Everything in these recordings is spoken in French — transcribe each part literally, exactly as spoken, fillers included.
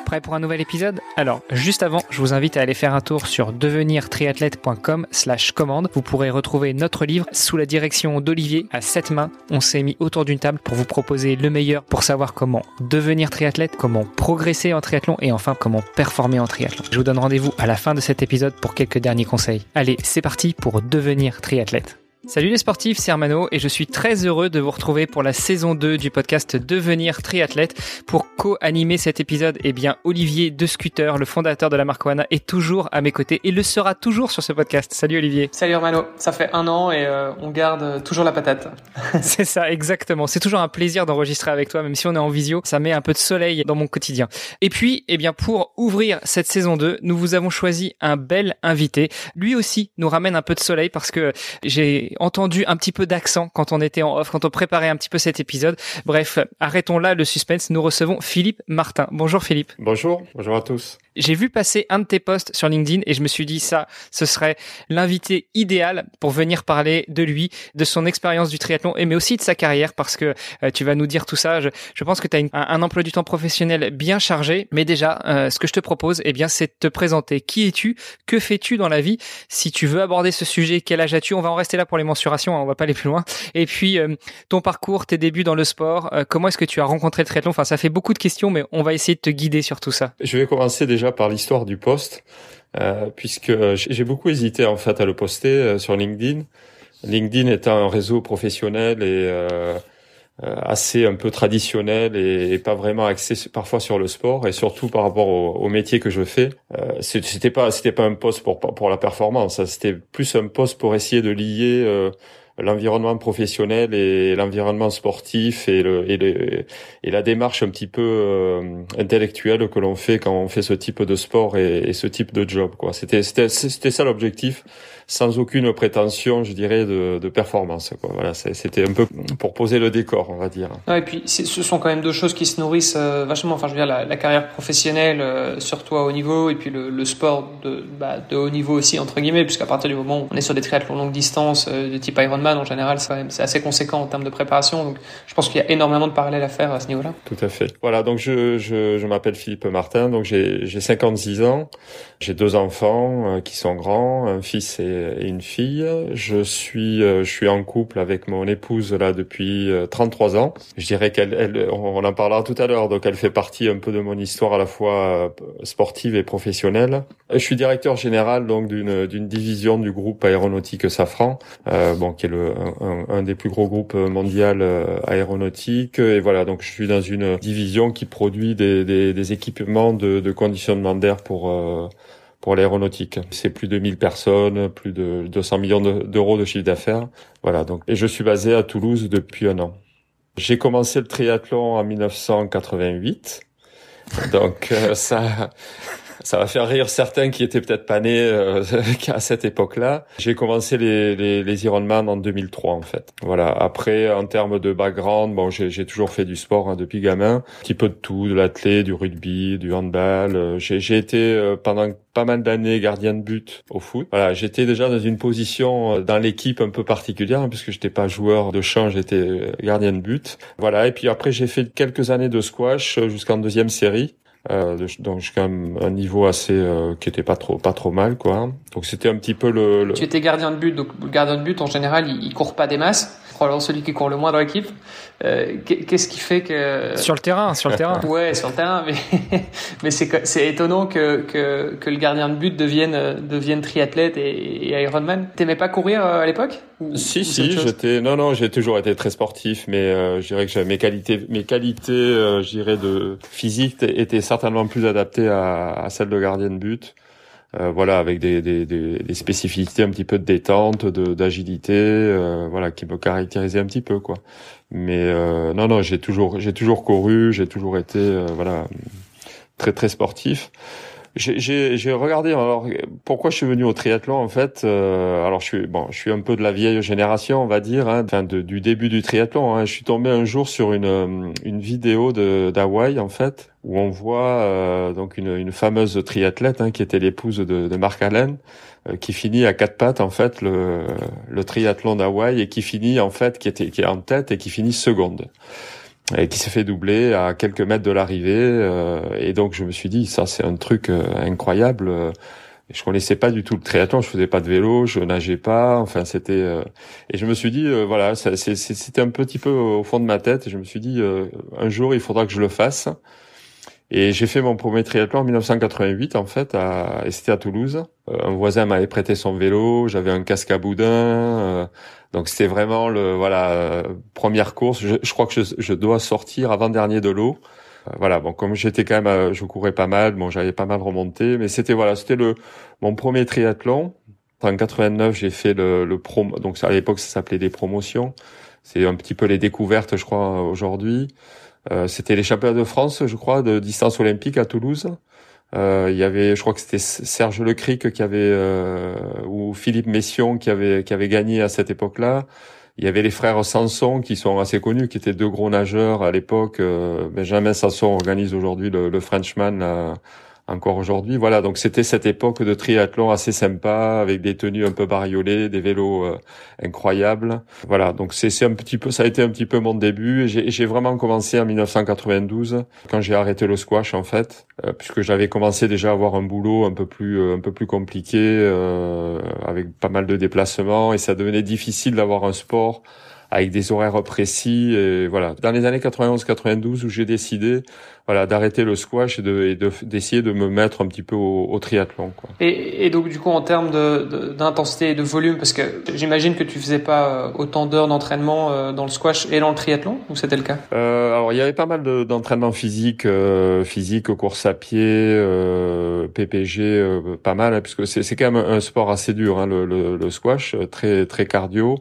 Prêt pour un nouvel épisode? Alors, juste avant, je vous invite à aller faire un tour sur devenir triathlète point com slash commande. Vous pourrez retrouver notre livre sous la direction d'Olivier à sept mains. On s'est mis autour d'une table pour vous proposer le meilleur pour savoir comment devenir triathlète, comment progresser en triathlon et enfin comment performer en triathlon. Je vous donne rendez-vous à la fin de cet épisode pour quelques derniers conseils. Allez, c'est parti pour devenir triathlète. Salut les sportifs, c'est Hermano et je suis très heureux de vous retrouver pour la saison deux du podcast Devenir triathlète. Pour co-animer cet épisode, eh bien Olivier De Scooter, le fondateur de la marque Oana, est toujours à mes côtés et le sera toujours sur ce podcast. Salut Olivier. Salut Hermano, ça fait un an et euh, on garde toujours la patate. C'est ça, exactement. C'est toujours un plaisir d'enregistrer avec toi, même si on est en visio, ça met un peu de soleil dans mon quotidien. Et puis, eh bien pour ouvrir cette saison deux, nous vous avons choisi un bel invité. Lui aussi nous ramène un peu de soleil parce que j'ai entendu un petit peu d'accent quand on était en off, quand on préparait un petit peu cet épisode. Bref, arrêtons là le suspense. Nous recevons Philippe Martin. Bonjour Philippe. Bonjour, bonjour à tous. J'ai vu passer un de tes posts sur LinkedIn et je me suis dit ça, ce serait l'invité idéal pour venir parler de lui, de son expérience du triathlon et mais aussi de sa carrière parce que euh, tu vas nous dire tout ça. Je, je pense que tu as un, un emploi du temps professionnel bien chargé, mais déjà, euh, ce que je te propose, eh bien, c'est de te présenter. Qui es-tu? Que fais-tu dans la vie? Si tu veux aborder ce sujet, quel âge as-tu? On va en rester là pour les mensurations, hein, on va pas aller plus loin. Et puis, euh, ton parcours, tes débuts dans le sport, euh, comment est-ce que tu as rencontré le triathlon? Enfin, ça fait beaucoup de questions, mais on va essayer de te guider sur tout ça. Je vais commencer déjà par l'histoire du post, euh, puisque j'ai beaucoup hésité en fait à le poster euh, sur LinkedIn. LinkedIn étant un réseau professionnel et euh, assez un peu traditionnel et, et pas vraiment axé parfois sur le sport et surtout par rapport au, au métier que je fais. Euh, c'était pas c'était pas un post pour pour la performance, c'était plus un post pour essayer de lier euh, l'environnement professionnel et l'environnement sportif et le et le et la démarche un petit peu euh, intellectuelle que l'on fait quand on fait ce type de sport et, et ce type de job quoi. C'était c'était c'était ça l'objectif, sans aucune prétention, je dirais, de, de performance quoi. Voilà, c'était un peu pour poser le décor, on va dire. Ouais, et puis ce sont quand même deux choses qui se nourrissent euh, vachement. Enfin, je veux dire la, la carrière professionnelle, euh, surtout à haut niveau, et puis le, le sport de bah, de haut niveau aussi entre guillemets, puisqu'à partir du moment où on est sur des triathlons longue distance euh, de type Ironman en général, c'est, quand même, c'est assez conséquent en termes de préparation. Donc, je pense qu'il y a énormément de parallèles à faire à ce niveau-là. Tout à fait. Voilà, donc je je, je m'appelle Philippe Martin, donc j'ai j'ai cinquante-six ans, j'ai deux enfants euh, qui sont grands, un fils et, et une fille. Je suis euh, je suis en couple avec mon épouse là depuis euh, trente-trois ans. Je dirais qu'elle elle, on en parlera tout à l'heure, donc elle fait partie un peu de mon histoire à la fois euh, sportive et professionnelle. Je suis directeur général donc d'une d'une division du groupe aéronautique Safran, euh, bon qui est le un, un des plus gros groupes mondiaux euh, aéronautiques et voilà, donc je suis dans une division qui produit des des, des équipements de, de conditionnement d'air pour euh, pour l'aéronautique. C'est plus de mille personnes, plus de deux cents millions de, d'euros de chiffre d'affaires. Voilà, donc et je suis basé à Toulouse depuis un an. J'ai commencé le triathlon en dix-neuf cent quatre-vingt-huit. Donc euh, ça ça va faire rire certains qui étaient peut-être pas nés euh, à cette époque-là. J'ai commencé les, les, les Ironman en deux mille trois en fait. Voilà. Après, en termes de background, bon, j'ai, j'ai toujours fait du sport hein, depuis gamin, un petit peu de tout, de l'athlé, du rugby, du handball. J'ai, j'ai été euh, pendant pas mal d'années gardien de but au foot. Voilà, j'étais déjà dans une position dans l'équipe un peu particulière hein, puisque j'étais pas joueur de champ, j'étais gardien de but. Voilà. Et puis après, j'ai fait quelques années de squash jusqu'en deuxième série. Euh, donc jusqu'à un, un niveau assez euh, qui était pas trop pas trop mal quoi. Donc c'était un petit peu le, le... Tu étais gardien de but, donc le gardien de but en général il, il court pas des masses, probablement celui qui court le moins dans l'équipe. Euh, qu'est-ce qui fait que sur le terrain, sur le terrain. Ouais, sur le terrain, mais mais c'est c'est étonnant que que que le gardien de but devienne devienne triathlète et, et Ironman. T'aimais pas courir à l'époque? Ou, si ou si, j'étais non non, j'ai toujours été très sportif, mais euh, je dirais que j'avais mes qualités mes qualités, euh, je dirais de physique étaient certainement plus adaptées à, à celles de gardien de but. Euh, voilà, avec des, des, des, des spécificités un petit peu de détente, de, d'agilité, euh, voilà, qui me caractérisaient un petit peu, quoi. Mais euh, non, non, j'ai toujours, j'ai toujours couru, j'ai toujours été, euh, voilà, très très sportif. J'ai, j'ai, j'ai regardé. Alors, pourquoi je suis venu au triathlon en fait euh, Alors, je suis bon, je suis un peu de la vieille génération, on va dire, hein, enfin de, du début du triathlon. Hein. Je suis tombé un jour sur une une vidéo de d'Hawaï en fait, où on voit euh, donc une une fameuse triathlète hein, qui était l'épouse de, de Mark Allen, euh, qui finit à quatre pattes en fait le le triathlon d'Hawaï et qui finit en fait qui était qui est en tête et qui finit seconde. et qui s'est fait doubler à quelques mètres de l'arrivée. Euh, et donc je me suis dit, ça c'est un truc euh, incroyable. Je connaissais pas du tout le triathlon, je faisais pas de vélo, je nageais pas, enfin c'était euh... et je me suis dit euh, voilà, ça, c'est, c'était un petit peu au fond de ma tête et je me suis dit euh, un jour il faudra que je le fasse. Et j'ai fait mon premier triathlon en dix-neuf cent quatre-vingt-huit en fait à et c'était à Toulouse. Euh, un voisin m'avait prêté son vélo, j'avais un casque à boudin, euh, donc c'était vraiment le voilà euh, première course. Je, je crois que je, je dois sortir avant-dernier de l'eau. Voilà, bon, comme j'étais quand même, je courais pas mal, bon, j'avais pas mal remonté, mais c'était voilà, c'était le mon premier triathlon. En quatre-vingt-neuf, j'ai fait le, le prom, donc à l'époque ça s'appelait des promotions. C'est un petit peu les découvertes, je crois, aujourd'hui. Euh, c'était les championnats de France, je crois, de distance olympique à Toulouse. Euh, il y avait, je crois que c'était Serge Lecric qui avait euh, ou Philippe Mession qui avait qui avait gagné à cette époque-là. Il y avait les frères Sanson qui sont assez connus, qui étaient deux gros nageurs à l'époque. Euh, Benjamin Sanson organise aujourd'hui le, le Frenchman là, encore aujourd'hui. Voilà, donc c'était cette époque de triathlon assez sympa avec des tenues un peu bariolées, des vélos euh, incroyables. Voilà, donc c'est, c'est un petit peu, ça a été un petit peu mon début. Et j'ai, j'ai vraiment commencé en dix-neuf cent quatre-vingt-douze quand j'ai arrêté le squash en fait, euh, puisque j'avais commencé déjà à avoir un boulot un peu plus euh, un peu plus compliqué euh, avec pas mal de déplacements et ça devenait difficile d'avoir un sport avec des horaires précis et voilà. Dans les années quatre-vingt-onze quatre-vingt-douze où j'ai décidé voilà d'arrêter le squash et de, et de d'essayer de me mettre un petit peu au, au triathlon quoi. Et, et donc du coup en termes de, de d'intensité et de volume, parce que j'imagine que tu faisais pas autant d'heures d'entraînement dans le squash et dans le triathlon, ou c'était le cas? Euh, alors il y avait pas mal de, d'entraînement physique, euh, physique, course à pied, euh, P P G, euh, pas mal, hein, puisque c'est, c'est quand même un sport assez dur, hein, le, le, le squash, très très cardio.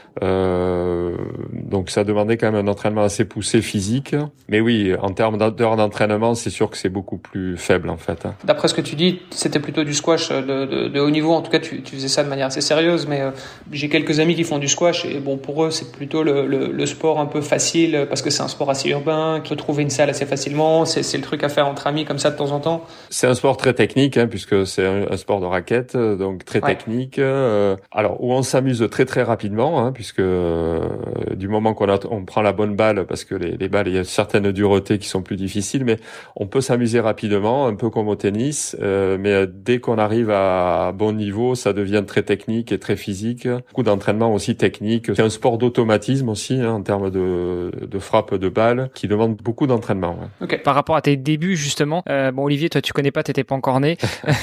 Euh, donc ça demandait quand même un entraînement assez poussé physique. Mais oui, en termes d'heures d'entraînement, c'est sûr que c'est beaucoup plus faible en fait. Hein. D'après ce que tu dis, c'était plutôt du squash de, de, de haut niveau. En tout cas, tu, tu faisais ça de manière assez sérieuse. Mais euh, j'ai quelques amis qui font du squash et bon, pour eux, c'est plutôt le, le, le sport un peu facile parce que c'est un sport assez urbain, qui peut trouver une salle assez facilement. C'est, c'est le truc à faire entre amis comme ça de temps en temps. C'est un sport très technique hein, puisque c'est un, un sport de raquette, donc très ouais. technique. Euh, alors où on s'amuse très très rapidement. Hein, puisque euh, du moment qu'on a, on prend la bonne balle, parce que les, les balles, il y a certaines duretés qui sont plus difficiles, mais on peut s'amuser rapidement, un peu comme au tennis, euh, mais dès qu'on arrive à, à bon niveau, ça devient très technique et très physique. Beaucoup d'entraînement aussi technique. C'est un sport d'automatisme aussi, hein, en termes de, de frappe de balle, qui demande beaucoup d'entraînement. Ouais. Okay. Par rapport à tes débuts, justement, euh, bon Olivier, toi tu connais pas, t'étais pas encore né.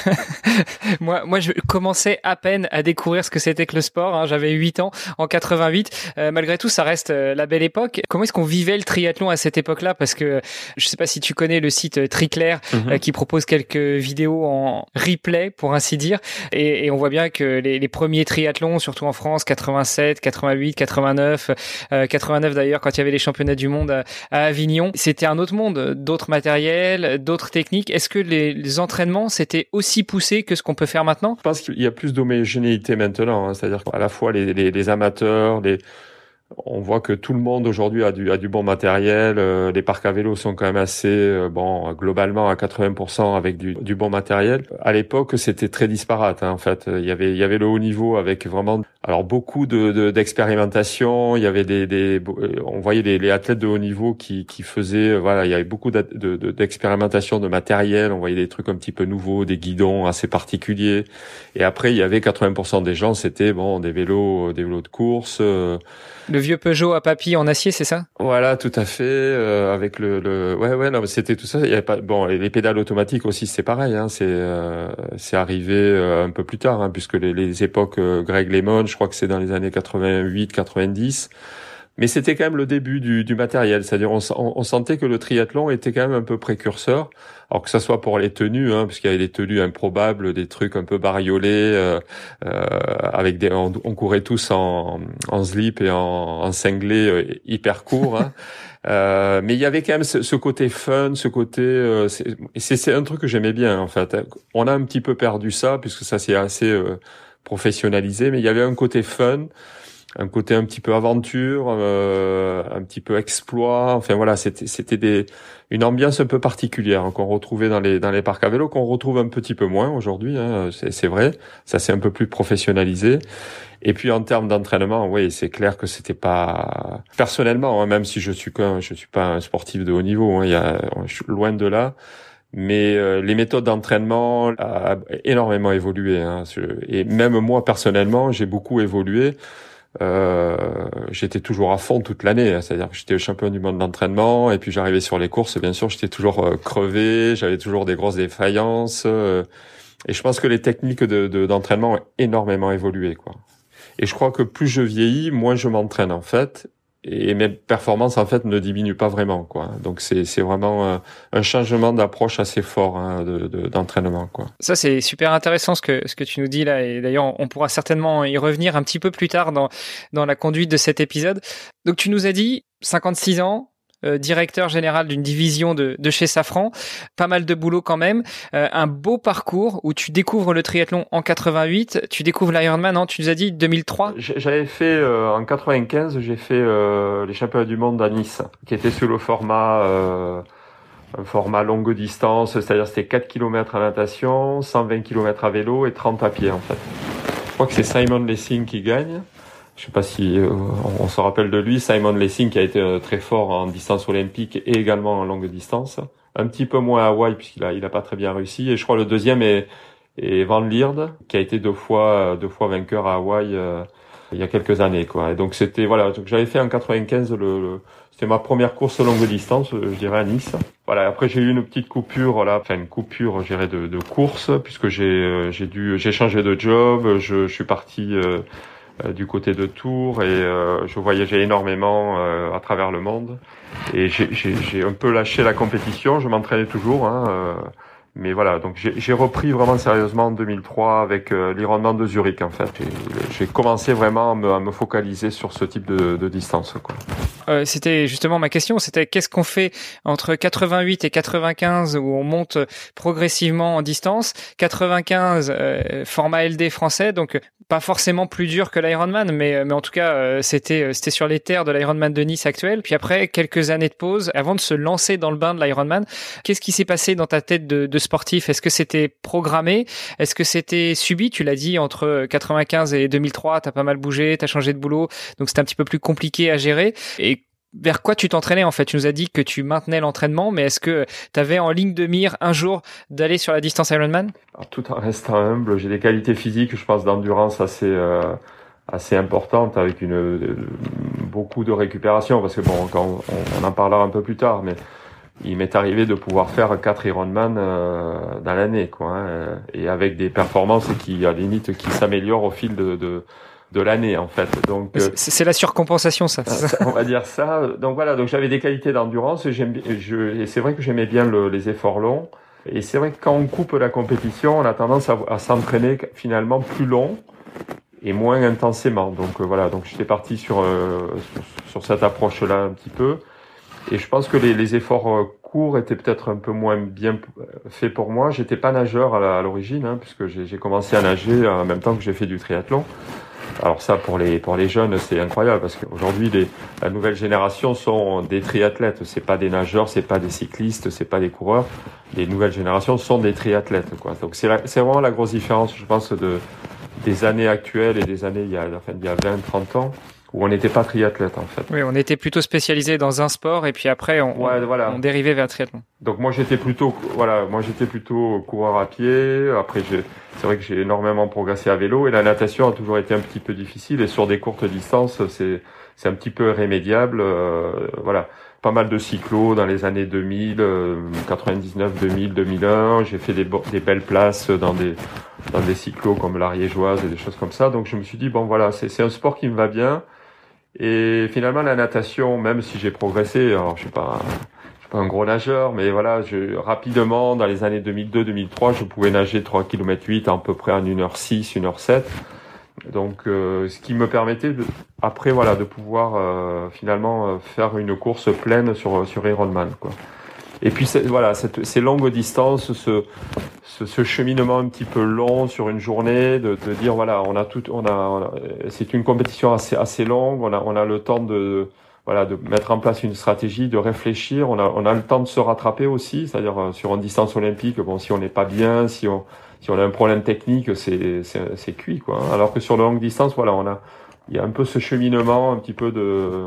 moi, moi, je commençais à peine à découvrir ce que c'était que le sport. Hein. J'avais huit ans en quatre-vingt-huit. Euh, malgré tout, ça reste euh, la belle époque. Comment est-ce qu'on vivait le triathlon à cette époque-là? Parce que je sais pas si tu connais le site Triclair mm-hmm. euh, qui propose quelques vidéos en replay, pour ainsi dire. Et, et on voit bien que les, les premiers triathlons, surtout en France, quatre-vingt-sept, quatre-vingt-huit, quatre-vingt-neuf, euh, quatre-vingt-neuf d'ailleurs, quand il y avait les championnats du monde à, à Avignon, c'était un autre monde, d'autres matériels, d'autres techniques. Est-ce que les, les entraînements, c'était aussi poussé que ce qu'on peut faire maintenant? Je pense qu'il y a plus d'homogénéité maintenant, hein, c'est-à-dire qu'à la fois les, les, les amateurs, les on voit que tout le monde aujourd'hui a du a du bon matériel. Euh, les parcs à vélo sont quand même assez euh, bon globalement à quatre-vingts pour cent avec du du bon matériel. À l'époque, c'était très disparate. Hein, en fait, il y avait il y avait le haut niveau avec vraiment alors beaucoup de, de d'expérimentation. Il y avait des des on voyait les, les athlètes de haut niveau qui qui faisaient voilà il y avait beaucoup de, de, de d'expérimentation de matériel. On voyait des trucs un petit peu nouveaux, des guidons assez particuliers. Et après, il y avait quatre-vingts pour cent des gens, c'était bon des vélos des vélos de course. Euh, Le vieux Peugeot à papy en acier, c'est ça? Voilà, tout à fait. Euh, avec le, le, ouais, ouais, non, mais c'était tout ça. Il y avait pas, bon, les pédales automatiques aussi, c'est pareil. Hein, c'est, euh, c'est arrivé euh, un peu plus tard, hein, puisque les, les époques euh, Greg LeMond, je crois que c'est dans les années quatre-vingt-huit, quatre-vingt-dix. Mais c'était quand même le début du, du matériel, c'est-à-dire on, on, on sentait que le triathlon était quand même un peu précurseur, alors que ça soit pour les tenues, hein, puisqu'il y avait des tenues improbables, des trucs un peu bariolés, euh, euh, avec des, on, on courait tous en, en slip et en, en cinglé euh, hyper court. Hein. Euh, mais il y avait quand même ce, ce côté fun, ce côté, euh, c'est, c'est, c'est un truc que j'aimais bien en fait. On a un petit peu perdu ça, puisque ça s'est assez euh, professionnalisé, mais il y avait un côté fun. un côté un petit peu aventure, euh, un petit peu exploit. Enfin voilà, c'était c'était des une ambiance un peu particulière hein, qu'on retrouvait dans les dans les parcs à vélo, qu'on retrouve un petit peu moins aujourd'hui. Hein, c'est c'est vrai, ça c'est un peu plus professionnalisé. Et puis en termes d'entraînement, oui, c'est clair que c'était pas personnellement, hein, même si je suis qu'un, je suis pas un sportif de haut niveau. Hein, il y a, je suis loin de là. Mais euh, les méthodes d'entraînement ont énormément évolué. Hein, et même moi personnellement, j'ai beaucoup évolué. Euh, j'étais toujours à fond toute l'année, hein, c'est-à-dire que j'étais champion du monde d'entraînement et puis j'arrivais sur les courses, bien sûr, j'étais toujours euh, crevé, j'avais toujours des grosses défaillances euh, et je pense que les techniques de, de, d'entraînement ont énormément évolué, quoi. Et je crois que plus je vieillis, moins je m'entraîne en fait, et mes performances en fait ne diminuent pas vraiment, quoi. Donc c'est c'est vraiment un, un changement d'approche assez fort hein, de, de d'entraînement, quoi. Ça c'est super intéressant ce que ce que tu nous dis là, et d'ailleurs on pourra certainement y revenir un petit peu plus tard dans dans la conduite de cet épisode. Donc tu nous as dit cinquante-six ans. Euh, directeur général d'une division de, de chez Safran, pas mal de boulot quand même, euh, un beau parcours où tu découvres le triathlon en quatre-vingt-huit, tu découvres l'Ironman, non, tu nous as dit deux mille trois. J'avais fait euh, en quatre-vingt-quinze, j'ai fait euh, les championnats du monde à Nice, qui était sur le format euh, un format longue distance, c'est-à-dire c'était quatre kilomètres à natation, cent vingt kilomètres à vélo et trente à pied en fait. Je crois que c'est Simon Lessing qui gagne. Je sais pas si euh, on, on se rappelle de lui, Simon Lessing qui a été euh, très fort en distance olympique et également en longue distance. Un petit peu moins à Hawaï puisqu'il a il a pas très bien réussi. Et je crois le deuxième est, est Van Lierde qui a été deux fois deux fois vainqueur à Hawaï euh, il y a quelques années, quoi. Et donc c'était voilà, donc j'avais fait en quatre-vingt-quinze le, le c'était ma première course longue distance, je dirais à Nice. Voilà, après j'ai eu une petite coupure là, enfin une coupure, je dirais de, de course puisque j'ai j'ai dû j'ai changé de job, je, je suis parti euh, Euh, du côté de Tours et euh, je voyageais énormément euh, à travers le monde et j'ai, j'ai, j'ai un peu lâché la compétition, je m'entraînais toujours hein, euh, mais voilà, donc j'ai, j'ai repris vraiment sérieusement en deux mille trois avec euh, l'Ironman de Zurich en fait. J'ai, j'ai commencé vraiment à me, à me focaliser sur ce type de, de distance, quoi. Euh, c'était justement ma question, c'était qu'est-ce qu'on fait entre quatre-vingt-huit et quatre-vingt-quinze où on monte progressivement en distance, quatre-vingt-quinze euh, format L D français, donc pas forcément plus dur que l'Ironman, mais mais en tout cas euh, c'était c'était sur les terres de l'Ironman de Nice actuel. Puis après quelques années de pause avant de se lancer dans le bain de l'Ironman, qu'est-ce qui s'est passé dans ta tête de, de sportif? Est-ce que c'était programmé? Est-ce que c'était subi? Tu l'as dit, entre quatre-vingt-quinze et deux mille trois, t'as pas mal bougé, t'as changé de boulot, donc c'était un petit peu plus compliqué à gérer. Et vers quoi tu t'entraînais en fait? Tu nous as dit que tu maintenais l'entraînement, mais est-ce que tu avais en ligne de mire un jour d'aller sur la distance Ironman? Alors, tout en restant humble, j'ai des qualités physiques, je pense, d'endurance assez euh, assez importantes avec une euh, beaucoup de récupération parce que bon, quand on, on en parlera un peu plus tard, mais il m'est arrivé de pouvoir faire quatre Ironman euh, dans l'année, quoi, hein, et avec des performances qui, à la limite, qui s'améliorent au fil de, de de l'année en fait. Donc c'est, c'est la surcompensation, ça. On va dire ça. Donc voilà, donc j'avais des qualités d'endurance et j'aime je et c'est vrai que j'aimais bien le, les efforts longs. Et c'est vrai que quand on coupe la compétition, on a tendance à, à s'entraîner finalement plus long et moins intensément. Donc euh, voilà, donc j'étais parti sur, euh, sur sur cette approche-là un petit peu. Et je pense que les, les efforts euh, courts étaient peut-être un peu moins bien faits pour moi. J'étais pas nageur à, la, à l'origine, hein, puisque j'ai, j'ai commencé à nager en même temps que j'ai fait du triathlon. Alors ça, pour les pour les jeunes, c'est incroyable parce qu'aujourd'hui, les, la nouvelle génération sont des triathlètes. C'est pas des nageurs, c'est pas des cyclistes, c'est pas des coureurs. Les nouvelles générations sont des triathlètes, quoi. Donc c'est la, c'est vraiment la grosse différence, je pense, de des années actuelles et des années il y a enfin il y a vingt, trente ans où on n'était pas triathlète en fait. Oui, on était plutôt spécialisé dans un sport et puis après on, ouais, voilà. on dérivait vers le triathlon. Donc moi j'étais plutôt voilà, moi j'étais plutôt coureur à pied. Après j'ai c'est vrai que j'ai énormément progressé à vélo et la natation a toujours été un petit peu difficile et sur des courtes distances c'est c'est un petit peu irrémédiable. Euh, voilà, pas mal de cyclos dans les années deux mille, euh, quatre-vingt-dix-neuf, deux mille, deux mille un. J'ai fait des, des belles places dans des dans des cyclos comme l'Ariégeoise et des choses comme ça. Donc je me suis dit bon voilà, c'est c'est un sport qui me va bien. Et finalement la natation, même si j'ai progressé, alors je suis pas je suis pas un gros nageur, mais voilà, je rapidement dans les années deux mille deux, deux mille trois, je pouvais nager trois kilomètres huit à peu près en une heure six, une heure sept. Donc euh, ce qui me permettait de, après voilà de pouvoir euh, finalement euh, faire une course pleine sur sur Ironman, quoi. Et puis c'est, voilà, cette, ces longues distances, ce ce, ce cheminement un petit peu long sur une journée, de, de dire voilà, on a tout, on a, on a c'est une compétition assez assez longue, on a on a le temps de voilà de mettre en place une stratégie, de réfléchir, on a on a le temps de se rattraper aussi, c'est-à-dire euh, sur une distance olympique, bon si on n'est pas bien, si on si on a un problème technique, c'est c'est c'est cuit quoi. Alors que sur la longue distance, voilà, on a il y a un peu ce cheminement un petit peu de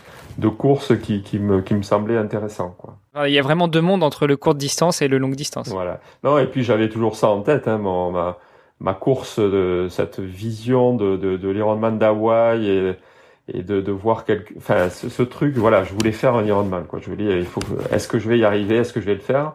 de course qui qui me qui me semblait intéressant quoi. Il y a vraiment deux mondes entre le courte distance et le longue distance. Voilà. Non, et puis j'avais toujours ça en tête, hein, mon, ma, ma course, de, cette vision de, de, de l'Ironman d'Hawaï et, et de, de voir quelque, enfin, ce, ce truc, voilà, je voulais faire un Ironman, quoi. Je voulais, il faut, que, est-ce que je vais y arriver, est-ce que je vais le faire?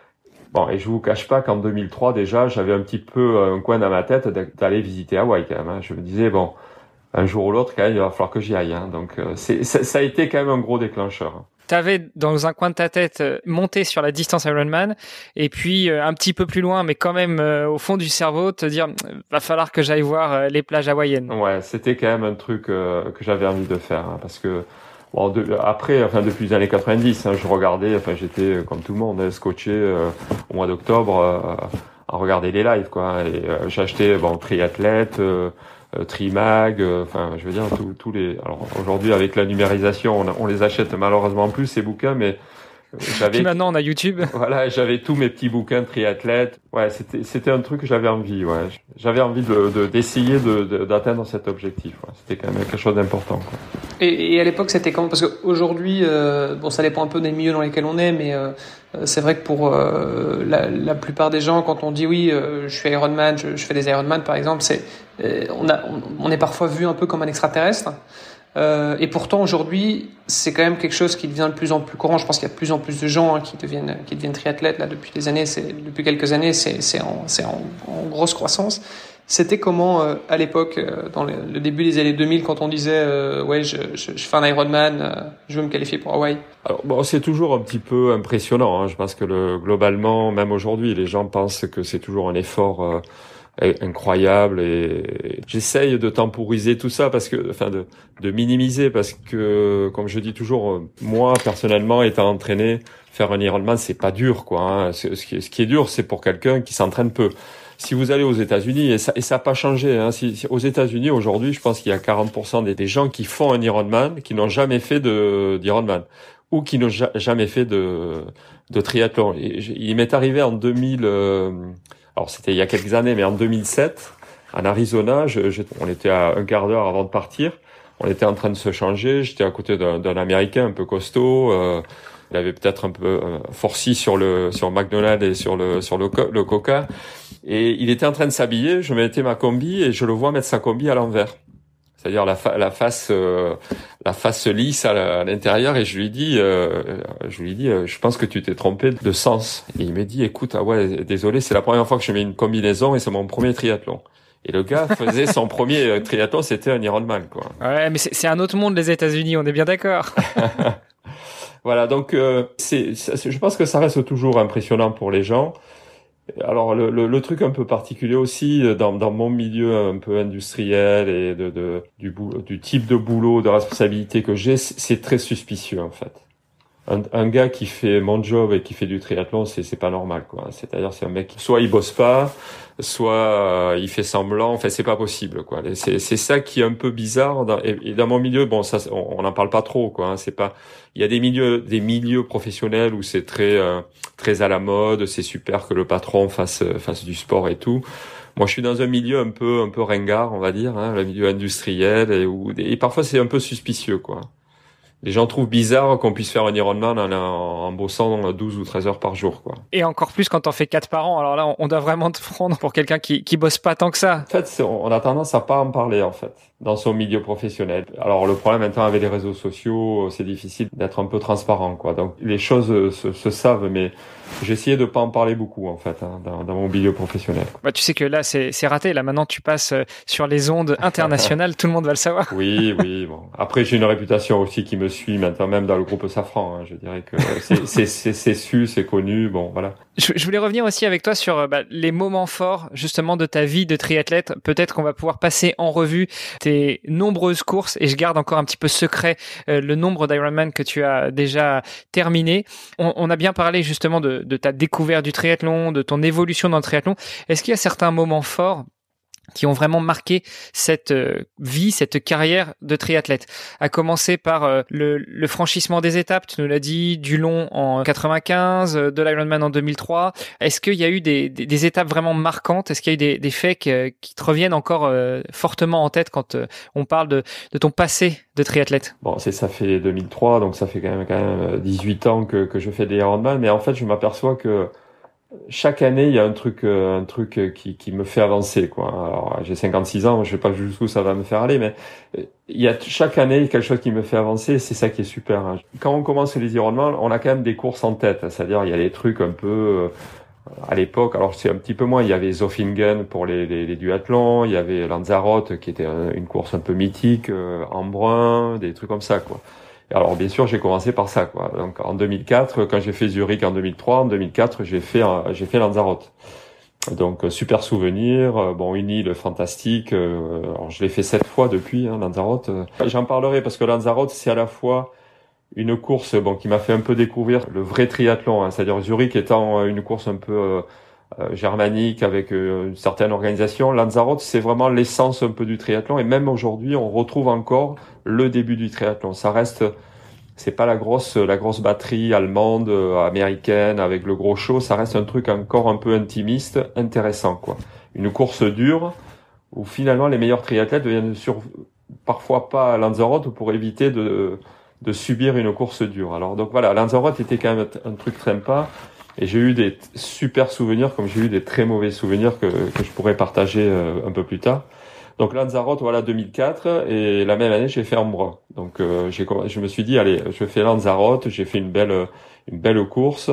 Bon, et je vous cache pas qu'en deux mille trois, déjà, j'avais un petit peu un coin dans ma tête d'aller visiter Hawaï, quand même, hein. Je me disais, bon, un jour ou l'autre, quand même, il va falloir que j'y aille, hein. Donc, c'est, c'est, ça a été quand même un gros déclencheur, hein. T'avais dans un coin de ta tête euh, monté sur la distance Ironman et puis euh, un petit peu plus loin mais quand même euh, au fond du cerveau te dire va falloir que j'aille voir euh, les plages hawaïennes. Ouais, c'était quand même un truc euh, que j'avais envie de faire, hein, parce que bon, de, après, enfin depuis les années quatre-vingt-dix, hein, je regardais, enfin j'étais comme tout le monde, hein, scotché euh, au mois d'octobre euh, à regarder les lives quoi. Et euh, j'ai acheté bon Triathlète, euh, euh, Trimag, enfin euh, je veux dire tous tous les. Alors aujourd'hui avec la numérisation, on, on les achète malheureusement plus ces bouquins, mais j'avais. Puis maintenant on a YouTube. Voilà, j'avais tous mes petits bouquins Triathlète. Ouais, c'était c'était un truc que j'avais envie. Ouais, j'avais envie de, de d'essayer de, de d'atteindre cet objectif. Ouais. C'était quand même quelque chose d'important. Quoi. Et, et à l'époque, c'était comment? Parce qu'aujourd'hui, euh, bon, ça dépend un peu des milieux dans lesquels on est, mais euh, c'est vrai que pour euh, la, la plupart des gens, quand on dit oui, euh, je suis Ironman, je, je fais des Ironman, par exemple, c'est euh, on a on, on est parfois vu un peu comme un extraterrestre. Euh, et pourtant aujourd'hui, c'est quand même quelque chose qui devient de plus en plus courant. Je pense qu'il y a de plus en plus de gens hein, qui deviennent qui deviennent triathlètes là depuis des années. C'est depuis quelques années, c'est c'est en c'est en, en grosse croissance. C'était comment euh, à l'époque, euh, dans le, le début des années deux mille, quand on disait euh, ouais, je, je, je fais un Ironman, euh, je veux me qualifier pour Hawaï. Alors bon, c'est toujours un petit peu impressionnant. Hein. Je pense que le, globalement, même aujourd'hui, les gens pensent que c'est toujours un effort euh, incroyable. Et j'essaye de temporiser tout ça parce que, enfin, de, de minimiser parce que, comme je dis toujours, moi personnellement, étant entraîné, faire un Ironman, c'est pas dur, quoi. Hein. Ce qui, ce qui est dur, c'est pour quelqu'un qui s'entraîne peu. Si vous allez aux États-Unis, et ça et ça n'a pas changé, hein, si, si, aux États-Unis aujourd'hui, je pense qu'il y a quarante pour cent des, des gens qui font un Ironman, qui n'ont jamais fait de d'Ironman ou qui n'ont ja, jamais fait de de triathlon. Et, il m'est arrivé en deux mille, euh, alors c'était il y a quelques années, mais en deux mille sept, en Arizona, je, je, on était à un quart d'heure avant de partir, on était en train de se changer, j'étais à côté d'un, d'un Américain un peu costaud. Euh, il avait peut-être un peu euh, forci sur le sur McDonald's et sur le sur le, le Coca. Et il était en train de s'habiller, je mettais ma combi et je le vois mettre sa combi à l'envers. C'est-à-dire la, fa- la face euh, la face lisse à, la, à l'intérieur et je lui dis euh, je lui dis euh, je pense que tu t'es trompé de sens. Et il me dit écoute ah ouais désolé, c'est la première fois que je mets une combinaison et c'est mon premier triathlon. Et le gars faisait son premier triathlon, c'était un Ironman quoi. Ouais, mais c'est, c'est un autre monde les États-Unis, on est bien d'accord. Voilà, donc euh, c'est, c'est je pense que ça reste toujours impressionnant pour les gens. Alors le, le, le truc un peu particulier aussi dans, dans mon milieu un peu industriel et de, de du, boulot, du type de boulot, de responsabilité que j'ai, c'est, c'est très suspicieux en fait. Un, un gars qui fait mon job et qui fait du triathlon, c'est c'est pas normal quoi. C'est-à-dire c'est un mec qui, soit il bosse pas, soit euh, il fait semblant. Enfin c'est pas possible quoi. Et c'est c'est ça qui est un peu bizarre. Dans, et, et dans mon milieu, bon ça on n'en parle pas trop quoi. Hein, c'est pas. Il y a des milieux des milieux professionnels où c'est très euh, très à la mode. C'est super que le patron fasse fasse du sport et tout. Moi je suis dans un milieu un peu un peu ringard on va dire, hein, le milieu industriel et où et parfois c'est un peu suspicieux quoi. Les gens trouvent bizarre qu'on puisse faire un Ironman en, en bossant douze ou treize heures par jour, quoi. Et encore plus quand on fait quatre par an. Alors là, on doit vraiment te prendre pour quelqu'un qui, qui bosse pas tant que ça. En fait, c'est, on a tendance à pas en parler, en fait, dans son milieu professionnel. Alors, le problème maintenant avec les réseaux sociaux, c'est difficile d'être un peu transparent, quoi. Donc, les choses se, se savent, mais j'ai essayé de pas en parler beaucoup, en fait, hein, dans, dans mon milieu professionnel. Bah, tu sais que là, c'est, c'est raté. Là, maintenant, tu passes sur les ondes internationales. Tout le monde va le savoir. Oui, oui, bon. Après, j'ai une réputation aussi qui me suit maintenant, même dans le groupe Safran, hein. Je dirais que c'est, c'est, c'est, c'est su, c'est connu, bon, voilà. Je, je voulais revenir aussi avec toi sur bah, les moments forts, justement, de ta vie de triathlète. Peut-être qu'on va pouvoir passer en revue tes nombreuses courses, et je garde encore un petit peu secret euh, le nombre d'Ironman que tu as déjà terminé. On, on a bien parlé, justement, de de, de ta découverte du triathlon, de ton évolution dans le triathlon. Est-ce qu'il y a certains moments forts qui ont vraiment marqué cette euh, vie, cette carrière de triathlète? À commencer par euh, le, le franchissement des étapes, tu nous l'as dit, du long en quatre-vingt-quinze, euh, de l'Ironman en deux mille trois. Est-ce qu'il y a eu des, des, des étapes vraiment marquantes? Est-ce qu'il y a eu des, des faits qui, qui te reviennent encore euh, fortement en tête quand euh, on parle de, de ton passé de triathlète? Bon, c'est ça fait deux mille trois, donc ça fait quand même, quand même dix-huit ans que, que je fais des Ironman, mais en fait, je m'aperçois que chaque année, il y a un truc, un truc qui, qui me fait avancer, quoi. Alors, j'ai cinquante-six ans, je sais pas jusqu'où ça va me faire aller, mais il y a chaque année quelque chose qui me fait avancer, c'est ça qui est super. Quand on commence les Ironman, on a quand même des courses en tête, c'est-à-dire il y a des trucs un peu, à l'époque, alors c'est un petit peu moins, il y avait Zofingen pour les, les, les duathlons, il y avait Lanzarote qui était une course un peu mythique, Embrun, des trucs comme ça, quoi. Alors bien sûr, j'ai commencé par ça, quoi. Donc en deux mille quatre, quand j'ai fait Zurich en deux mille trois, en deux mille quatre, j'ai fait j'ai fait Lanzarote. Donc super souvenir, bon, une île fantastique. Alors je l'ai fait sept fois depuis, hein, Lanzarote. J'en parlerai parce que Lanzarote, c'est à la fois une course, bon, qui m'a fait un peu découvrir le vrai triathlon, hein, c'est-à-dire Zurich étant une course un peu euh, euh, germanique avec euh, une certaine organisation. Lanzarote, c'est vraiment l'essence un peu du triathlon, et même aujourd'hui, on retrouve encore le début du triathlon. Ça reste, c'est pas la grosse, la grosse batterie allemande, euh, américaine avec le gros show. Ça reste un truc encore un peu intimiste, intéressant, quoi. Une course dure où finalement les meilleurs triathlètes viennent sur, parfois pas à Lanzarote pour éviter de de subir une course dure. Alors donc voilà, Lanzarote était quand même un truc sympa. Et j'ai eu des super souvenirs, comme j'ai eu des très mauvais souvenirs que, que je pourrais partager euh, un peu plus tard. Donc Lanzarote, voilà, deux mille quatre, et la même année, j'ai fait Embrun. Donc euh, j'ai, je me suis dit, allez, je fais Lanzarote, j'ai fait une belle, une belle course,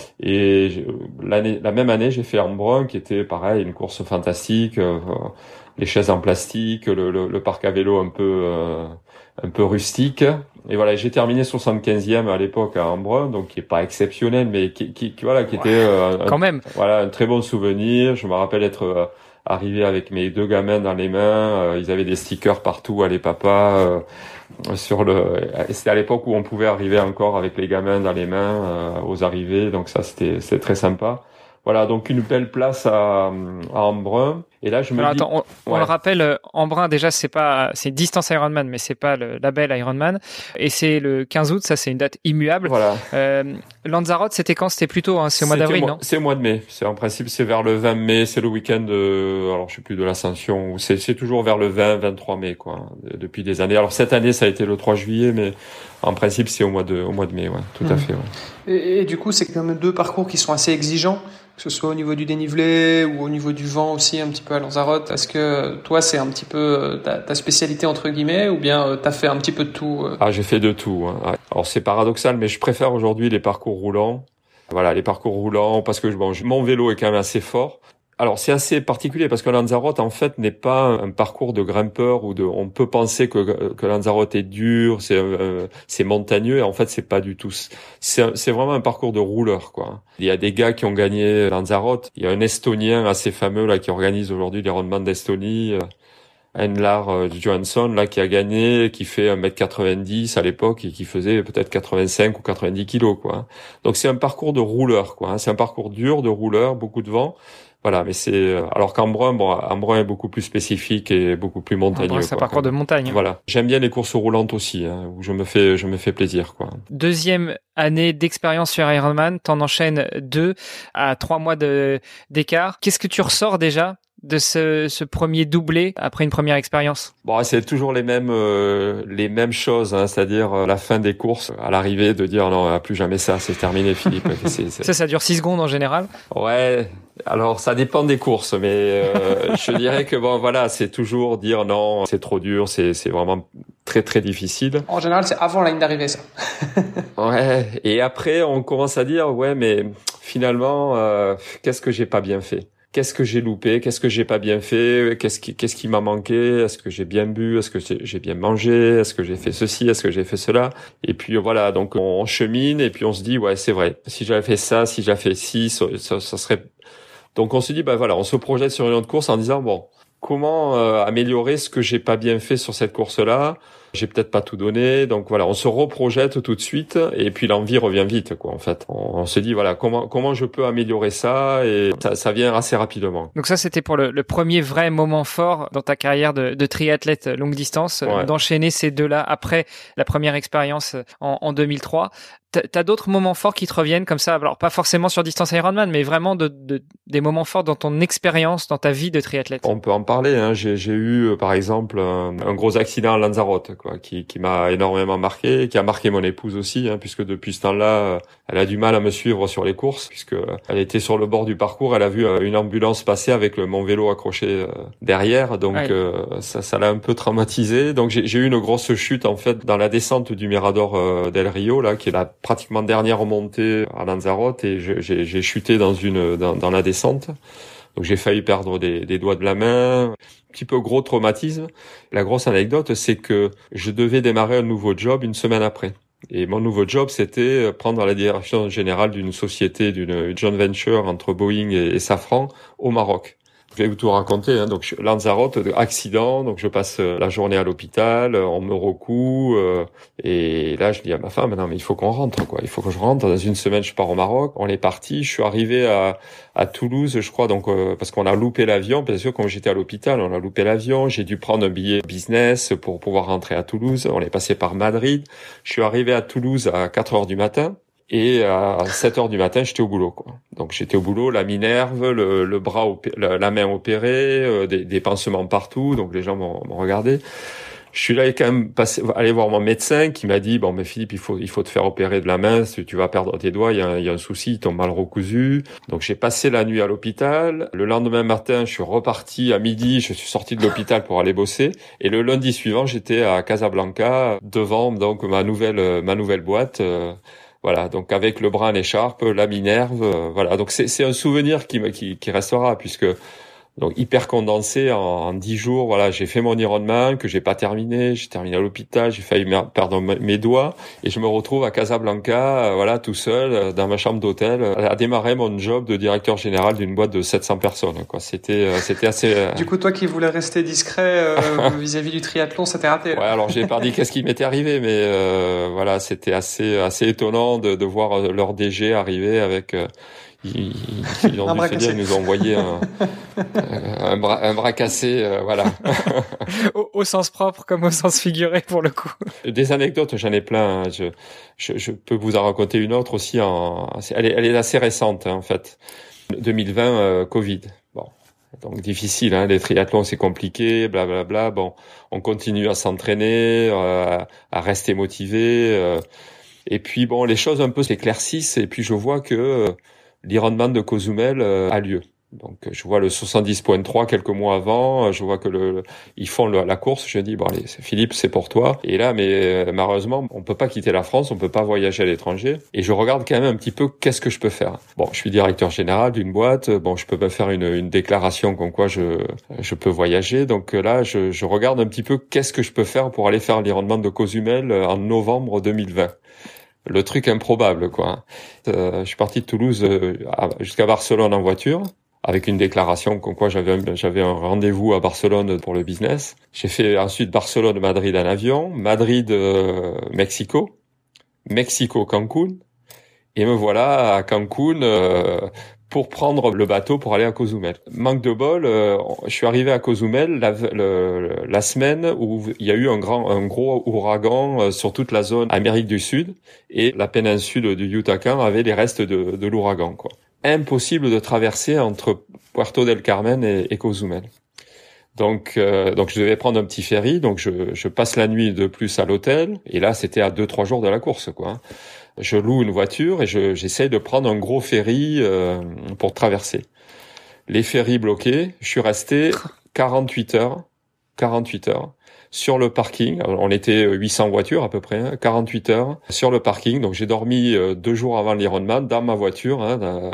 et l'année, la même année, j'ai fait Embrun, qui était pareil, une course fantastique, euh, les chaises en plastique, le, le, le parc à vélo un peu, euh, un peu rustique. Et voilà, j'ai terminé soixante-quinzième à l'époque à Embrun, donc qui est pas exceptionnel, mais qui, qui, qui voilà, qui ouais, était euh, quand un, même. Voilà, un très bon souvenir. Je me rappelle être euh, arrivé avec mes deux gamins dans les mains. Euh, ils avaient des stickers partout, allez papa. Euh, sur le, c'était à l'époque où on pouvait arriver encore avec les gamins dans les mains euh, aux arrivées, donc ça c'était, c'était très sympa. Voilà, donc une belle place à, à Embrun. Et là, je me Alors, dis... attends, on, ouais. on le rappelle, Embrun, déjà, c'est pas, c'est distance Ironman, mais c'est pas le label Ironman. Et c'est le quinze août, ça, c'est une date immuable. Voilà. Euh, Lanzarote, c'était quand? C'était plutôt, hein, c'est au mois d'avril, mois, non? C'est au mois de mai. C'est, en principe, c'est vers le vingt mai, c'est le week-end de, alors, je sais plus, de l'Ascension, c'est, c'est toujours vers le vingt, vingt-trois mai, quoi, depuis des années. Alors, cette année, ça a été le trois juillet, mais en principe, c'est au mois de, au mois de mai, ouais, tout mmh. à fait, ouais. Et, et du coup, c'est quand même deux parcours qui sont assez exigeants, que ce soit au niveau du dénivelé ou au niveau du vent aussi, un petit peu à Lanzarote. Est-ce que toi, c'est un petit peu ta, ta spécialité, entre guillemets, ou bien t'as fait un petit peu de tout? Ah, j'ai fait de tout, hein. Alors, c'est paradoxal, mais je préfère aujourd'hui les parcours roulants. Voilà, les parcours roulants, parce que bon, mon vélo est quand même assez fort. Alors, c'est assez particulier parce que Lanzarote, en fait, n'est pas un parcours de grimpeur ou de, on peut penser que, que Lanzarote est dur, c'est, euh, c'est montagneux, et en fait, c'est pas du tout. C'est, c'est vraiment un parcours de rouleur, quoi. Il y a des gars qui ont gagné Lanzarote. Il y a un Estonien assez fameux, là, qui organise aujourd'hui l'Ironman d'Estonie, Enlar Johansson, là, qui a gagné, qui fait un mètre quatre-vingt-dix à l'époque et qui faisait peut-être quatre-vingt-cinq ou quatre-vingt-dix kilos, quoi. Donc, c'est un parcours de rouleur, quoi. C'est un parcours dur de rouleur, beaucoup de vent. Voilà, mais c'est, alors qu'Embrun, bon, Embrun est beaucoup plus spécifique et beaucoup plus montagneux. Embrun, c'est un parcours de montagne. Voilà. J'aime bien les courses roulantes aussi, hein, où je me fais, je me fais plaisir, quoi. Deuxième année d'expérience sur Ironman, t'en enchaînes deux à trois mois de, d'écart. Qu'est-ce que tu ressors déjà de ce, ce premier doublé après une première expérience? Bon, c'est toujours les mêmes, euh, les mêmes choses, hein, c'est-à-dire euh, la fin des courses, à l'arrivée, de dire non, plus jamais ça, c'est terminé, Philippe. c'est, c'est... Ça, ça dure six secondes en général. Ouais. Alors, ça dépend des courses, mais euh, je dirais que bon, voilà, c'est toujours dire non, c'est trop dur, c'est, c'est vraiment très très difficile. En général, c'est avant la ligne d'arrivée, ça. Ouais. Et après, on commence à dire ouais, mais finalement, euh, qu'est-ce que j'ai pas bien fait? Qu'est-ce que j'ai loupé? Qu'est-ce que j'ai pas bien fait? Qu'est-ce qui, qu'est-ce qui m'a manqué? Est-ce que j'ai bien bu? Est-ce que j'ai bien mangé? Est-ce que j'ai fait ceci? Est-ce que j'ai fait cela? Et puis voilà, donc on chemine et puis on se dit ouais, c'est vrai. Si j'avais fait ça, si j'avais fait ci, ça, ça, ça serait. Donc on se dit bah voilà, on se projette sur une autre course en disant bon, comment euh, améliorer ce que j'ai pas bien fait sur cette course-là? j'ai peut-être pas tout donné. Donc voilà, on se reprojette tout de suite et puis l'envie revient vite, quoi. En fait, on, on se dit voilà comment comment je peux améliorer ça et ça, ça vient assez rapidement. Donc ça, c'était pour le, le premier vrai moment fort dans ta carrière de, de triathlète longue distance, Ouais. d'enchaîner ces deux-là après la première expérience en, en deux mille trois. T'as d'autres moments forts qui te reviennent comme ça, alors pas forcément sur distance Ironman, mais vraiment de, de, des moments forts dans ton expérience, dans ta vie de triathlète? On peut en parler. Hein. J'ai, j'ai eu, par exemple, un, un gros accident à Lanzarote, quoi, qui, qui m'a énormément marqué, qui a marqué mon épouse aussi, hein, puisque depuis ce temps-là, elle a du mal à me suivre sur les courses, puisque elle était sur le bord du parcours, elle a vu une ambulance passer avec le, mon vélo accroché derrière, donc ouais. euh, ça, ça l'a un peu traumatisé. Donc j'ai, j'ai eu une grosse chute en fait dans la descente du Mirador euh, del Rio, là, qui est la pratiquement dernière montée à Lanzarote, et je, j'ai, j'ai chuté dans une dans, dans la descente. Donc j'ai failli perdre des, des doigts de la main, un petit peu gros traumatisme. La grosse anecdote, c'est que je devais démarrer un nouveau job une semaine après. Et mon nouveau job, c'était prendre la direction générale d'une société, d'une joint venture entre Boeing et, et Safran au Maroc. Je vais vous tout raconter. Hein. Donc Lanzarote, accident. Donc je passe la journée à l'hôpital, on me recoue. Euh, et là, je dis à ma femme, non mais il faut qu'on rentre, quoi. Il faut que je rentre. Dans une semaine, je pars au Maroc. On est parti. Je suis arrivé à, à Toulouse, je crois. Donc euh, parce qu'on a loupé l'avion. Bien sûr, quand j'étais à l'hôpital, on a loupé l'avion. J'ai dû prendre un billet business pour pouvoir rentrer à Toulouse. On est passé par Madrid. Je suis arrivé à Toulouse à quatre heures du matin. Et à sept heures du matin, j'étais au boulot, quoi. Donc j'étais au boulot, la minerve, le, le bras, opé- la, la main opérée, euh, des, des pansements partout. Donc les gens m'ont, m'ont regardé. Je suis là quand même passé, aller voir mon médecin qui m'a dit bon mais Philippe, il faut il faut te faire opérer de la main, si tu vas perdre tes doigts, il y a un, il y a un souci, ils t'ont mal recousu. Donc j'ai passé la nuit à l'hôpital. Le lendemain matin, je suis reparti à midi, je suis sorti de l'hôpital pour aller bosser, et le lundi suivant, j'étais à Casablanca devant donc ma nouvelle ma nouvelle boîte. Euh, Voilà, donc avec le bras en écharpe, la minerve, euh, voilà. Donc c'est c'est un souvenir qui qui, qui restera, puisque donc hyper condensé en, en dix jours. Voilà, j'ai fait mon Ironman que j'ai pas terminé, j'ai terminé à l'hôpital, j'ai failli perdre mes doigts, et je me retrouve à Casablanca, euh, voilà, tout seul euh, dans ma chambre d'hôtel, euh, à démarrer mon job de directeur général d'une boîte de sept cents personnes. Quoi, c'était euh, c'était assez. Euh... Du coup, toi qui voulais rester discret euh, vis-à-vis du triathlon, ça t'est raté. Ouais, alors j'ai pas dit qu'est-ce qui m'était arrivé, mais euh, voilà, c'était assez assez étonnant de, de voir leur D G arriver avec. Euh, Ils, ils ont dû se dire, ils nous ont envoyé un, un, bras, un bras cassé, euh, voilà. au, au sens propre comme au sens figuré pour le coup. Des anecdotes, j'en ai plein. Hein. Je, je, je peux vous en raconter une autre aussi. En, elle, est, elle est assez récente, hein, en fait. deux mille vingt, euh, Covid. Bon, donc difficile. Hein, les triathlons, c'est compliqué, blablabla. Bla, bla. Bon, on continue à s'entraîner, euh, à rester motivé. Euh, et puis bon, les choses un peu s'éclaircissent. Et puis je vois que euh, l'Ironman de Cozumel euh, a lieu. Donc je vois le soixante-dix virgule trois quelques mois avant, je vois que le, le ils font le, la course, je dis bon allez, c'est Philippe, c'est pour toi. Et là mais euh, malheureusement, on peut pas quitter la France, on peut pas voyager à l'étranger, et je regarde quand même un petit peu qu'est-ce que je peux faire. Bon, je suis directeur général d'une boîte, bon, je peux pas faire une une déclaration comme quoi je je peux voyager. Donc là, je je regarde un petit peu qu'est-ce que je peux faire pour aller faire l'Ironman de Cozumel en novembre deux mille vingt. Le truc improbable, quoi. Euh, je suis parti de Toulouse euh, jusqu'à Barcelone en voiture, avec une déclaration comme quoi j'avais un, j'avais un rendez-vous à Barcelone pour le business. J'ai fait ensuite Barcelone-Madrid en avion, Madrid-Mexico, Mexico-Cancun, et me voilà à Cancun euh, pour prendre le bateau pour aller à Cozumel. Manque de bol, euh, je suis arrivé à Cozumel la, le, la semaine où il y a eu un grand, un gros ouragan euh, sur toute la zone Amérique du Sud, et la péninsule du Yucatan avait les restes de, de l'ouragan, quoi. Impossible de traverser entre Puerto del Carmen et, et Cozumel. Donc, euh, donc je devais prendre un petit ferry. Donc je, je passe la nuit de plus à l'hôtel. Et là, c'était à deux, trois jours de la course, quoi. Je loue une voiture et je, j'essaye de prendre un gros ferry euh, pour traverser. Les ferries bloqués. Je suis resté quarante-huit heures, quarante-huit heures sur le parking. On était huit cents voitures à peu près, hein, quarante-huit heures sur le parking. Donc j'ai dormi euh, deux jours avant l'Ironman dans ma voiture. Hein, euh,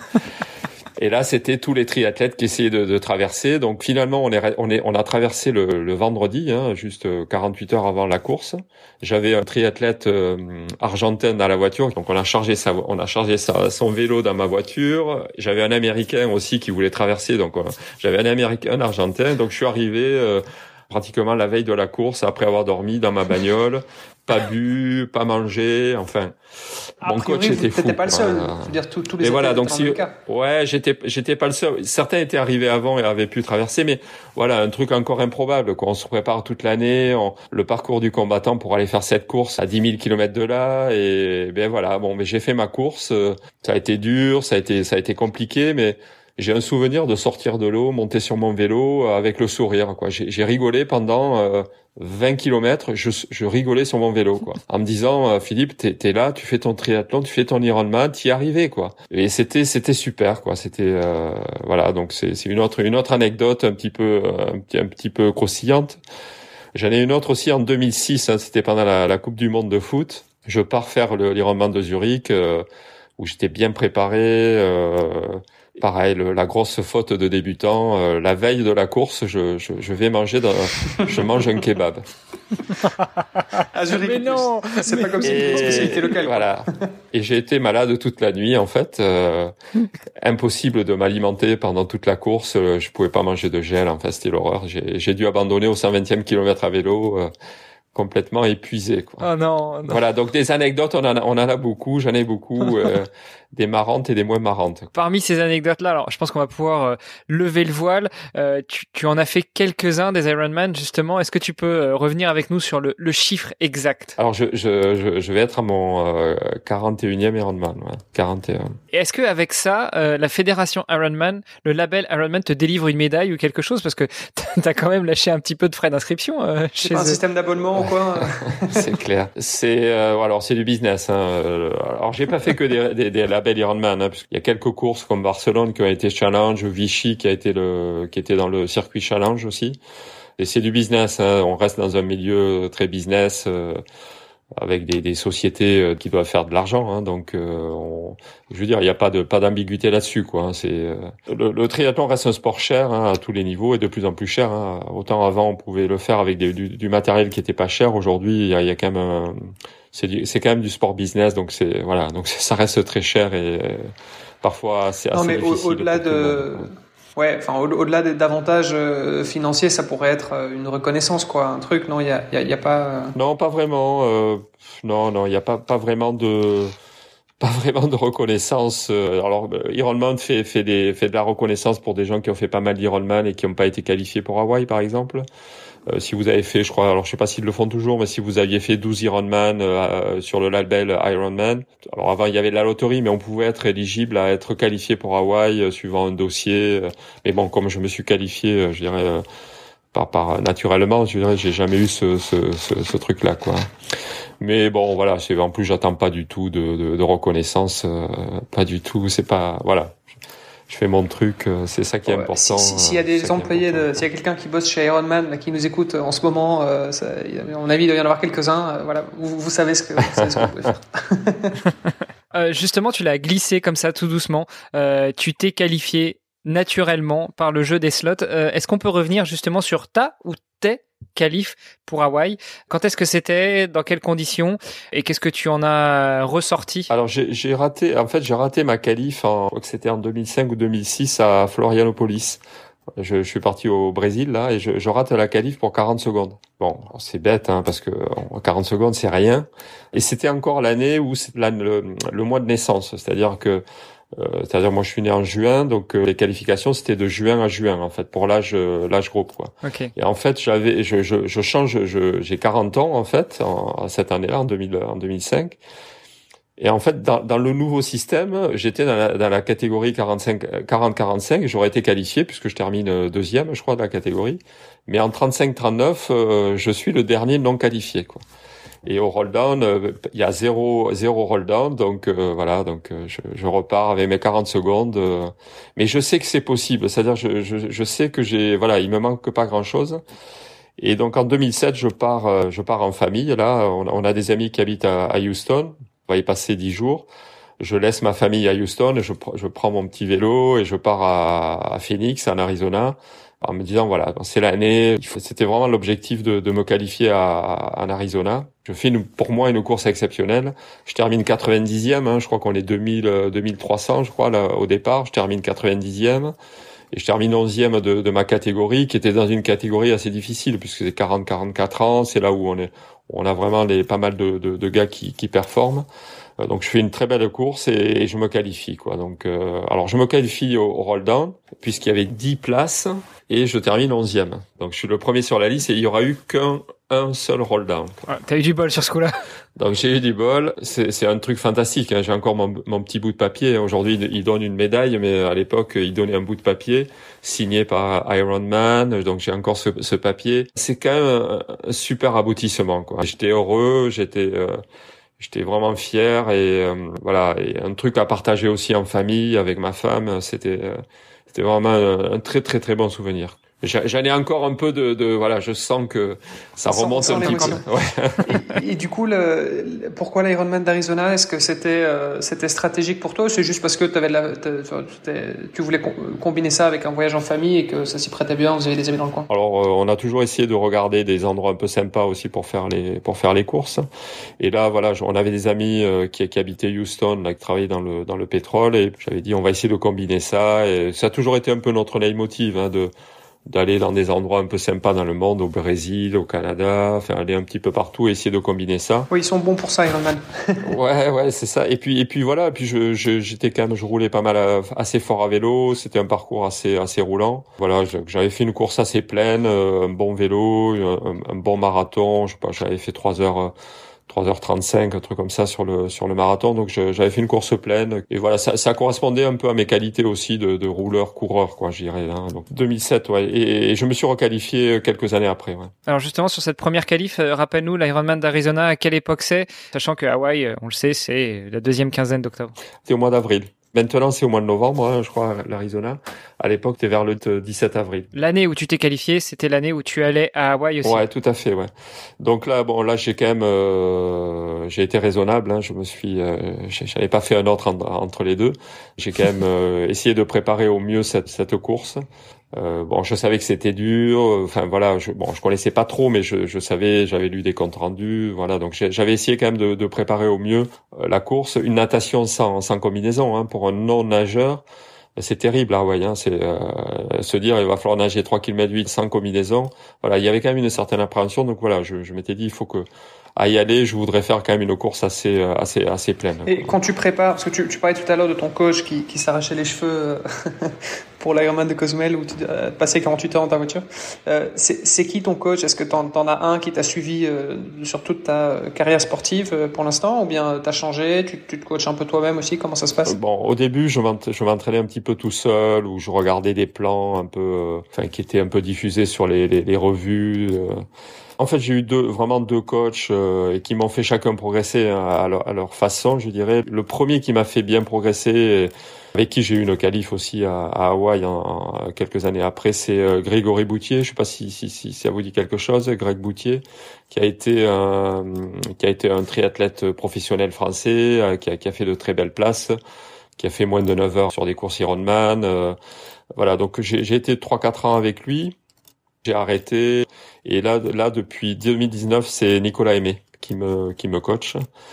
et là, c'était tous les triathlètes qui essayaient de, de traverser. Donc finalement, on est, on est, on a traversé le, le vendredi, hein, juste quarante-huit heures avant la course. J'avais un triathlète euh, argentin dans la voiture, donc on a chargé sa, on a chargé sa, son vélo dans ma voiture. J'avais un Américain aussi qui voulait traverser, donc euh, j'avais un Américain, un Argentin. Donc je suis arrivé. Euh, pratiquement la veille de la course, après avoir dormi dans ma bagnole, pas bu, pas mangé, enfin. A Mon priori, coach était fou. T'étais pas le seul. Euh... Je veux dire, tous, tous les et voilà, athlètes donc étaient si, dans le cas. ouais, j'étais, j'étais pas le seul. Certains étaient arrivés avant et avaient pu traverser, mais voilà, un truc encore improbable, quoi. On se prépare toute l'année, on, le parcours du combattant pour aller faire cette course à dix mille kilomètres de là, et ben voilà, bon, mais j'ai fait ma course, ça a été dur, ça a été, ça a été compliqué, mais j'ai un souvenir de sortir de l'eau, monter sur mon vélo avec le sourire, quoi. J'ai, j'ai rigolé pendant euh, vingt kilomètres, je, je rigolais sur mon vélo, quoi. En me disant, euh, Philippe, t'es, t'es là, tu fais ton triathlon, tu fais ton Ironman, t'y es arrivé, quoi. Et c'était, c'était super, quoi. C'était, euh, voilà. Donc c'est, c'est une autre, une autre anecdote un petit peu, un petit, un petit peu croustillante. J'en ai une autre aussi en deux mille six, hein, c'était pendant la, la Coupe du Monde de foot. Je pars faire le, l'Ironman de Zurich, euh, où j'étais bien préparé, euh, pareil, le, la grosse faute de débutant. Euh, la veille de la course, je, je, je vais manger, dans, je mange un kebab. À Zurich, mais non, c'est mais... pas comme si c'était une spécialité locale. Voilà. Et j'ai été malade toute la nuit, en fait. Euh, impossible de m'alimenter pendant toute la course. Je pouvais pas manger de gel. Enfin, c'était l'horreur. J'ai, j'ai dû abandonner au cent vingtième kilomètre à vélo. Euh, complètement épuisé, quoi. Oh non, non. Voilà, donc des anecdotes, on en a, on en a beaucoup, j'en ai beaucoup, euh, des marrantes et des moins marrantes. Parmi ces anecdotes-là, alors je pense qu'on va pouvoir euh, lever le voile. Euh, tu, tu en as fait quelques-uns des Ironman, justement. Est-ce que tu peux euh, revenir avec nous sur le, le chiffre exact? Alors je, je, je, je vais être à mon euh, quarante et unième Ironman, ouais, quarante et un. Et est-ce que avec ça, euh, la fédération Ironman, le label Ironman te délivre une médaille ou quelque chose, parce que t'as quand même lâché un petit peu de frais d'inscription euh, chez C'est pas un eux. système d'abonnement ou quoi? C'est clair. C'est euh, alors c'est du business. Hein. Alors j'ai pas fait que des, des, des labels Ironman, hein, parce qu'il y a quelques courses comme Barcelone qui ont été Challenge, Vichy qui a été le qui était dans le circuit Challenge aussi. Et c'est du business. Hein. On reste dans un milieu très business. Euh, avec des, des sociétés qui doivent faire de l'argent, hein, donc euh, on, je veux dire, il n'y a pas de pas d'ambiguïté là-dessus, quoi. Hein, c'est euh, le, le triathlon reste un sport cher, hein, à tous les niveaux et de plus en plus cher. Hein. Autant avant on pouvait le faire avec des, du, du matériel qui était pas cher. Aujourd'hui, il y a, il y a quand même un, c'est du, c'est quand même du sport business, donc c'est voilà, donc ça reste très cher et euh, parfois c'est assez non, mais difficile. Au, au-delà de monde, ouais, enfin au- au-delà d'avantages euh, financiers, ça pourrait être une reconnaissance, quoi, un truc. Non, il y a, y a, y a pas. Euh... Non, pas vraiment. Euh, non, non, il y a pas pas vraiment de pas vraiment de reconnaissance. Alors Ironman fait fait des fait de la reconnaissance pour des gens qui ont fait pas mal d'Ironman et qui n'ont pas été qualifiés pour Hawaï, par exemple. Euh, si vous avez fait, je crois, alors je sais pas s'ils le font toujours, mais si vous aviez fait douze Ironman euh, sur le label Ironman, alors avant il y avait de la loterie, mais on pouvait être éligible à être qualifié pour Hawaï euh, suivant un dossier. Mais bon, comme je me suis qualifié, euh, je dirais euh, par par naturellement, je dirais, j'ai jamais eu ce ce ce, ce truc-là, quoi. Mais bon, voilà, c'est en plus j'attends pas du tout de de, de reconnaissance, euh, pas du tout. C'est pas voilà. Je fais mon truc, c'est ça qui est ouais, important. S'il si, si y a des employés, de, s'il y a quelqu'un qui bosse chez Ironman, là, qui nous écoute en ce moment, euh, ça, à mon avis, il doit y en avoir quelques-uns. Euh, voilà, vous, vous savez ce que vous, savez ce que vous pouvez faire. euh, justement, tu l'as glissé comme ça, tout doucement. Euh, tu t'es qualifié naturellement par le jeu des slots. Euh, est-ce qu'on peut revenir justement sur ta ou tes qualifs pour Hawaï? Quand est-ce que c'était? Dans quelles conditions? Et qu'est-ce que tu en as ressorti? Alors j'ai, j'ai raté, en fait j'ai raté ma qualif, en, je crois que c'était en deux mille cinq ou deux mille six à Florianopolis. Je, je suis parti au Brésil là et je, je rate la qualif pour quarante secondes. Bon, c'est bête hein, parce que quarante secondes c'est rien. Et c'était encore l'année où c'est la, le, le mois de naissance, c'est-à-dire que Euh, c'est-à-dire moi je suis né en juin, donc euh, les qualifications c'était de juin à juin en fait pour l'âge euh, l'âge groupe, quoi. Okay. Et en fait j'avais je je, je change je j'ai quarante ans en fait en, cette année-là en deux mille en deux mille cinq. Et en fait dans dans le nouveau système, j'étais dans la dans la catégorie quarante-cinq quarante quarante-cinq, j'aurais été qualifié puisque je termine deuxième je crois de la catégorie. Mais en trente-cinq trente-neuf, euh, je suis le dernier non qualifié, quoi. Et au roll down, il euh, y a zéro zéro roll down, donc euh, voilà, donc euh, je, je repars avec mes quarante secondes. Euh, mais je sais que c'est possible, c'est-à-dire je, je je sais que j'ai voilà, il me manque pas grand-chose. Et donc en deux mille sept, je pars euh, je pars en famille. Là, on, on a des amis qui habitent à, à Houston. On va y passer dix jours. Je laisse ma famille à Houston et je je prends mon petit vélo et je pars à, à Phoenix, en Arizona, en me disant voilà, c'est l'année. C'était vraiment l'objectif de, de me qualifier à, à, en Arizona. Je fais une, pour moi une course exceptionnelle. Je termine quatre-vingt-dixième, hein, je crois qu'on est deux mille, deux mille trois cents, je crois là, au départ. Je termine quatre-vingt-dixième et je termine onzième de, de ma catégorie, qui était dans une catégorie assez difficile puisque c'est quarante à quarante-quatre ans, c'est là où on est, on a vraiment les pas mal de, de, de gars qui, qui performent. Donc je fais une très belle course et, et je me qualifie quoi. Donc euh, alors je me qualifie au, au roll down puisqu'il y avait dix places et je termine onzième. Donc je suis le premier sur la liste et il y aura eu qu'un un seul roll down. Ouais, t'as eu du bol sur ce coup-là. Donc j'ai eu du bol, c'est c'est un truc fantastique hein. J'ai encore mon mon petit bout de papier. Aujourd'hui il donne une médaille mais à l'époque il donnait un bout de papier signé par Ironman. Donc j'ai encore ce ce papier. C'est quand même un, un super aboutissement quoi. J'étais heureux, j'étais euh, J'étais vraiment fier et euh, voilà, et un truc à partager aussi en famille avec ma femme, c'était euh, c'était vraiment un, un très très très bon souvenir. J'en ai encore un peu de, de voilà, je sens que ça sans, remonte sans un petit peu. Ouais. et, et du coup, le, pourquoi l'Ironman d'Arizona? Est-ce que c'était euh, c'était stratégique pour toi ou c'est juste parce que t'avais de la, tu voulais combiner ça avec un voyage en famille et que ça s'y prêtait bien, vous avez des amis dans le coin? Alors, euh, on a toujours essayé de regarder des endroits un peu sympas aussi pour faire les pour faire les courses. Et là, voilà, on avait des amis euh, qui, qui habitaient Houston, là, qui travaillaient dans le dans le pétrole, et j'avais dit on va essayer de combiner ça. Et ça a toujours été un peu notre leitmotiv, hein, de d'aller dans des endroits un peu sympas dans le monde, au Brésil, au Canada, enfin aller un petit peu partout et essayer de combiner ça. Oui, ils sont bons pour ça, Ironman. ouais, ouais, c'est ça. Et puis, et puis voilà. Et puis je, je, j'étais quand même, je roulais pas mal, à, assez fort à vélo. C'était un parcours assez, assez roulant. Voilà, j'avais fait une course assez pleine, un bon vélo, un, un bon marathon. Je sais pas, j'avais fait trois heures. trois heures trente-cinq, un truc comme ça sur le sur le marathon. Donc je, j'avais fait une course pleine et voilà, ça, ça correspondait un peu à mes qualités aussi de, de rouleur coureur quoi, je dirais. Hein. Donc deux mille sept, ouais. Et, et je me suis requalifié quelques années après. Ouais. Alors justement sur cette première qualif, euh, rappelle-nous l'Ironman d'Arizona, à quelle époque c'est, sachant que Hawaï, on le sait, c'est la deuxième quinzaine d'octobre. C'est au mois d'avril. Maintenant, c'est au mois de novembre, hein, je crois, l'Arizona. À l'époque, t'es vers le dix-sept avril. L'année où tu t'es qualifié, c'était l'année où tu allais à Hawaï aussi. Ouais, tout à fait, ouais. Donc là, bon, là, j'ai quand même, euh, j'ai été raisonnable. Hein, je me suis, euh, j'avais pas fait un autre en, entre les deux. J'ai quand même euh, essayé de préparer au mieux cette cette course. Euh, bon, je savais que c'était dur. Enfin voilà, je, bon, je connaissais pas trop, mais je, je savais, j'avais lu des comptes rendus. Voilà, donc j'avais essayé quand même de, de préparer au mieux euh, la course. Une natation sans, sans combinaison, hein, pour un non nageur, c'est terrible, là, ouais. Hein, c'est euh, se dire il va falloir nager trois kilomètres huit sans combinaison. Voilà, il y avait quand même une certaine appréhension. Donc voilà, je, je m'étais dit il faut que à y aller, je voudrais faire quand même une course assez, assez, assez pleine. Et quand tu prépares, parce que tu, tu parlais tout à l'heure de ton coach qui, qui s'arrachait les cheveux pour l'Ironman de Cozumel où tu euh, passais quarante-huit heures dans ta voiture, euh, c'est, c'est qui ton coach? Est-ce que t'en, t'en as un qui t'a suivi euh, sur toute ta carrière sportive euh, pour l'instant, ou bien t'as changé, tu, tu te coaches un peu toi-même aussi? Comment ça se passe? Bon, au début, je m'entraînais un petit peu tout seul, où je regardais des plans un peu, euh, enfin, qui étaient un peu diffusés sur les, les, les revues. Euh. En fait, j'ai eu deux, vraiment deux coachs euh, et qui m'ont fait chacun progresser hein, à, leur, à leur façon, je dirais. Le premier qui m'a fait bien progresser, et avec qui j'ai eu une qualif aussi à, à Hawaï en, en, quelques années après, c'est euh, Grégory Boutier. Je sais pas si, si, si, si ça vous dit quelque chose, Greg Boutier, qui a été un, qui a été un triathlète professionnel français, euh, qui, a, qui a fait de très belles places, qui a fait moins de neuf heures sur des courses Ironman. Euh, voilà, donc j'ai, j'ai été trois quatre ans avec lui. J'ai arrêté et là, là depuis deux mille dix-neuf, c'est Nicolas Aimé qui me qui me coach.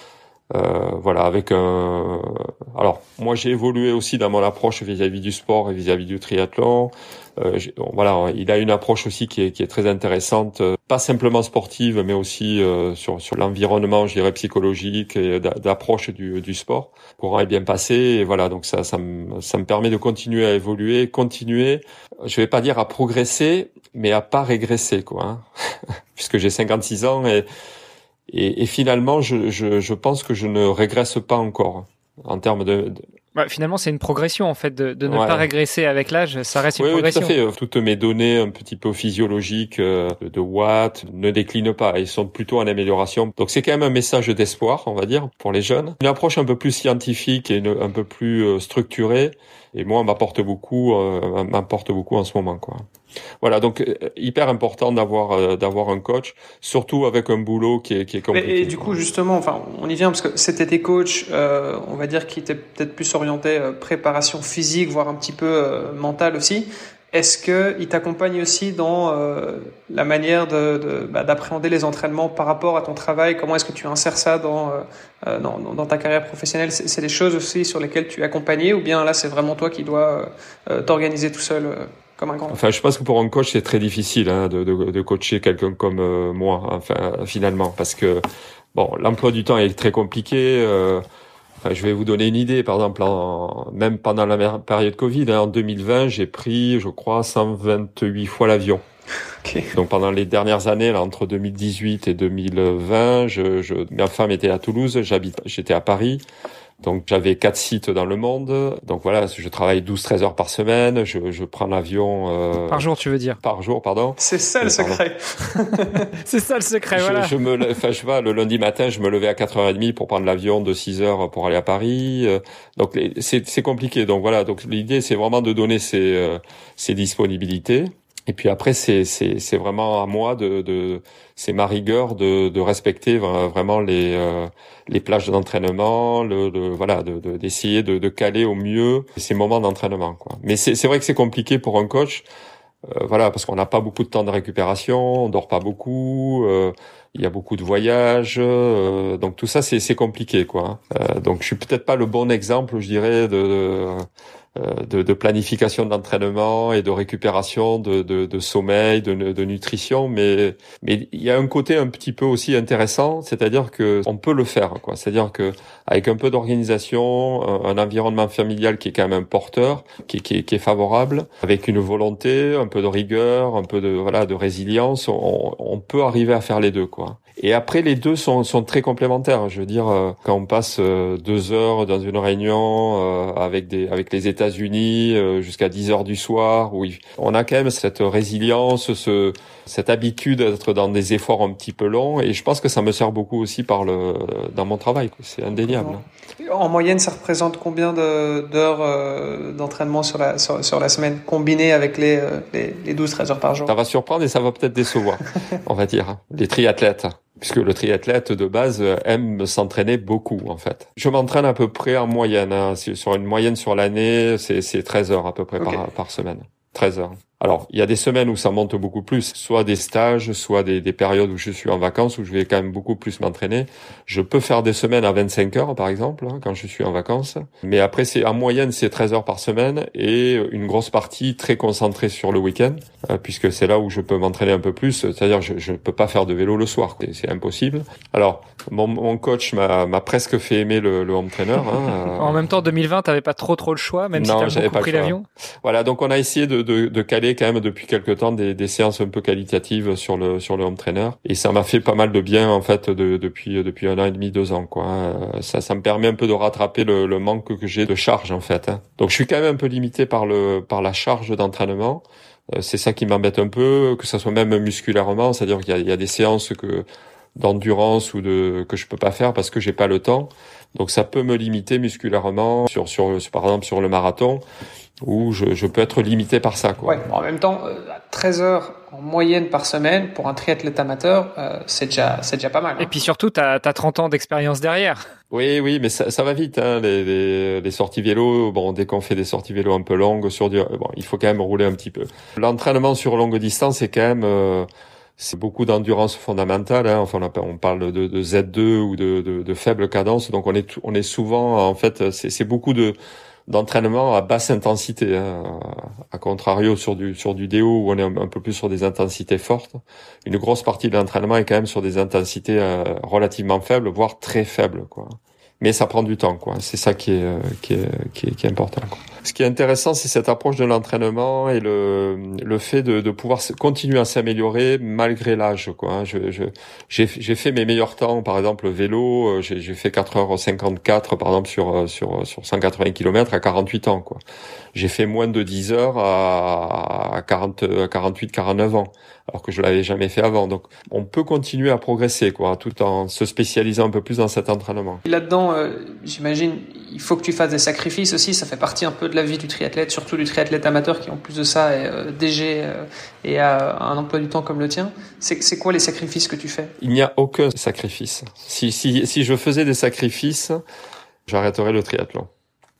Euh, voilà, avec un. Alors moi, j'ai évolué aussi dans mon approche vis-à-vis du sport et vis-à-vis du triathlon. Euh, bon, voilà, il a une approche aussi qui est qui est très intéressante, pas simplement sportive, mais aussi euh, sur sur l'environnement, je dirais psychologique et d'approche du du sport. Le courant est bien passé et voilà, donc ça ça me ça me permet de continuer à évoluer, continuer. Je vais pas dire à progresser, mais à pas régresser quoi, hein. Puisque j'ai cinquante-six ans et et, et finalement je je je pense que je ne régresse pas encore en termes de, de... Ouais, finalement, c'est une progression en fait de, de ne ouais. pas régresser avec l'âge. Ça reste une oui, progression. Oui, tout à fait. Toutes mes données un petit peu physiologiques euh, de watts ne déclinent pas. Ils sont plutôt en amélioration. Donc c'est quand même un message d'espoir, on va dire, pour les jeunes. Une approche un peu plus scientifique et une, un peu plus euh, structurée. Et moi, m'apporte beaucoup, euh, m'apporte beaucoup en ce moment, quoi. Voilà, donc euh, hyper important d'avoir euh, d'avoir un coach, surtout avec un boulot qui est qui est compliqué. Et du coup, justement, enfin, on y vient parce que c'était tes coachs, euh, on va dire, qui étaient peut-être plus orientés euh, préparation physique, voire un petit peu euh, mentale aussi. est-ce que il t'accompagne aussi dans euh, la manière de, de bah, d'appréhender les entraînements par rapport à ton travail? Comment est-ce que tu insères ça dans euh, dans, dans ta carrière professionnelle? C'est, c'est des choses aussi sur lesquelles tu es accompagné, ou bien là c'est vraiment toi qui dois euh, t'organiser tout seul euh, comme un grand? Enfin, je pense que pour un coach c'est très difficile hein, de, de, de coacher quelqu'un comme euh, moi. Enfin, finalement, parce que bon, l'emploi du temps est très compliqué. Euh, Enfin, je vais vous donner une idée. Par exemple, en, même pendant la période Covid, hein, en deux mille vingt, j'ai pris, je crois, cent vingt-huit fois l'avion. Okay. Donc pendant les dernières années, là, entre deux mille dix-huit et deux mille vingt, je, je, ma femme était à Toulouse, j'habite, j'étais à Paris. Donc j'avais quatre sites dans le monde. Donc voilà, je travaille douze treize heures par semaine. Je, je prends l'avion... Euh, par jour, tu veux dire? Par jour, pardon. C'est ça le secret. C'est ça le secret, je, voilà. Je me, enfin, je sais pas, le lundi matin, je me levais à quatre heures trente pour prendre l'avion de six heures pour aller à Paris. Donc les, c'est, c'est compliqué. Donc voilà, donc l'idée, c'est vraiment de donner ces, euh, ces disponibilités. Et puis après, c'est, c'est, c'est vraiment à moi de, de c'est ma rigueur de, de respecter vraiment les, euh, les plages d'entraînement, le, le voilà, de, de, d'essayer de, de caler au mieux ces moments d'entraînement, quoi. Mais c'est, c'est vrai que c'est compliqué pour un coach, euh, voilà, parce qu'on n'a pas beaucoup de temps de récupération, on dort pas beaucoup, euh, il y a beaucoup de voyages, euh, donc tout ça, c'est, c'est compliqué, quoi. Euh, donc je suis peut-être pas le bon exemple, je dirais, de, de De, de planification d'entraînement et de récupération, de, de, de sommeil, de, de nutrition, mais mais il y a un côté un petit peu aussi intéressant, c'est-à-dire que on peut le faire, quoi. C'est-à-dire que avec un peu d'organisation, un, un environnement familial qui est quand même un porteur, qui, qui, qui est favorable, avec une volonté, un peu de rigueur, un peu de voilà de résilience, on, on peut arriver à faire les deux, quoi. Et après, les deux sont, sont très complémentaires. Je veux dire, euh, quand on passe euh, deux heures dans une réunion euh, avec des avec les États-Unis euh, jusqu'à dix heures du soir, où il, on a quand même cette résilience, ce cette habitude d'être dans des efforts un petit peu longs. Et je pense que ça me sert beaucoup aussi par le dans mon travail, quoi. C'est indéniable. En moyenne, ça représente combien de, d'heures euh, d'entraînement sur la sur, sur la semaine, combiné avec les euh, les, les douze treize heures par jour? Ça va surprendre et ça va peut-être décevoir, on va dire, hein, les triathlètes. Puisque le triathlète de base aime s'entraîner beaucoup, en fait. Je m'entraîne à peu près en moyenne, hein. Sur une moyenne sur l'année, c'est, c'est treize heures à peu près okay. par, par semaine. treize heures. Alors, il y a des semaines où ça monte beaucoup plus, soit des stages, soit des, des périodes où je suis en vacances, où je vais quand même beaucoup plus m'entraîner. Je peux faire des semaines à vingt-cinq heures, par exemple, hein, quand je suis en vacances. Mais après, c'est en moyenne, c'est treize heures par semaine et une grosse partie très concentrée sur le week-end, euh, puisque c'est là où je peux m'entraîner un peu plus. C'est-à-dire, je je peux pas faire de vélo le soir, c'est, c'est impossible. Alors, mon, mon coach m'a, m'a presque fait aimer le, le home trainer. Hein, en même temps, deux mille vingt, t'avais pas trop trop le choix, même non, si t'as beaucoup pris l'avion. Voilà, donc on a essayé de, de, de caler quand même depuis quelque temps des, des séances un peu qualitatives sur le sur le home trainer, et ça m'a fait pas mal de bien en fait de, depuis depuis un an et demi, deux ans, quoi. Ça ça me permet un peu de rattraper le, le manque que j'ai de charge, en fait, hein. Donc je suis quand même un peu limité par le par la charge d'entraînement. C'est ça qui m'embête un peu, que ça soit même musculairement, c'est-à-dire qu'il y a, il y a des séances que d'endurance ou de que je peux pas faire parce que j'ai pas le temps. Donc ça peut me limiter musculairement sur sur par exemple sur le marathon, où je, je peux être limité par ça, quoi. Ouais, bon, en même temps, euh, treize heures en moyenne par semaine pour un triathlète amateur, euh, c'est déjà c'est déjà pas mal, hein. Et puis surtout, t'as t'as trente ans d'expérience derrière. Oui, oui, mais ça, ça va vite, hein. Les, les, les sorties vélo, bon, dès qu'on fait des sorties vélo un peu longues sur du, bon, il faut quand même rouler un petit peu. L'entraînement sur longue distance, c'est quand même euh, c'est beaucoup d'endurance fondamentale, hein. Enfin, on parle de, de Z deux ou de, de, de faible cadence, donc on est on est souvent, en fait, c'est, c'est beaucoup de d'entraînement à basse intensité, hein. À contrario sur du sur du D O où on est un, un peu plus sur des intensités fortes. Une grosse partie de l'entraînement est quand même sur des intensités euh, relativement faibles, voire très faibles, quoi. Mais ça prend du temps, quoi. C'est ça qui est qui est qui est, qui est important, quoi. Ce qui est intéressant, c'est cette approche de l'entraînement et le le fait de de pouvoir continuer à s'améliorer malgré l'âge, quoi. Je je j'ai j'ai fait mes meilleurs temps, par exemple vélo, j'ai j'ai fait quatre heures cinquante-quatre par exemple sur sur sur cent quatre-vingts kilomètres à quarante-huit ans, quoi. J'ai fait moins de dix heures à quarante à quarante-huit quarante-neuf ans, alors que je l'avais jamais fait avant. Donc on peut continuer à progresser, quoi, tout en se spécialisant un peu plus dans cet entraînement. Et là-dedans, euh, j'imagine, il faut que tu fasses des sacrifices aussi. Ça fait partie un peu de la vie du triathlète, surtout du triathlète amateur qui en plus de ça est euh, D G euh, et a un emploi du temps comme le tien. C'est, c'est quoi les sacrifices que tu fais? Il n'y a aucun sacrifice. Si si si je faisais des sacrifices, j'arrêterais le triathlon.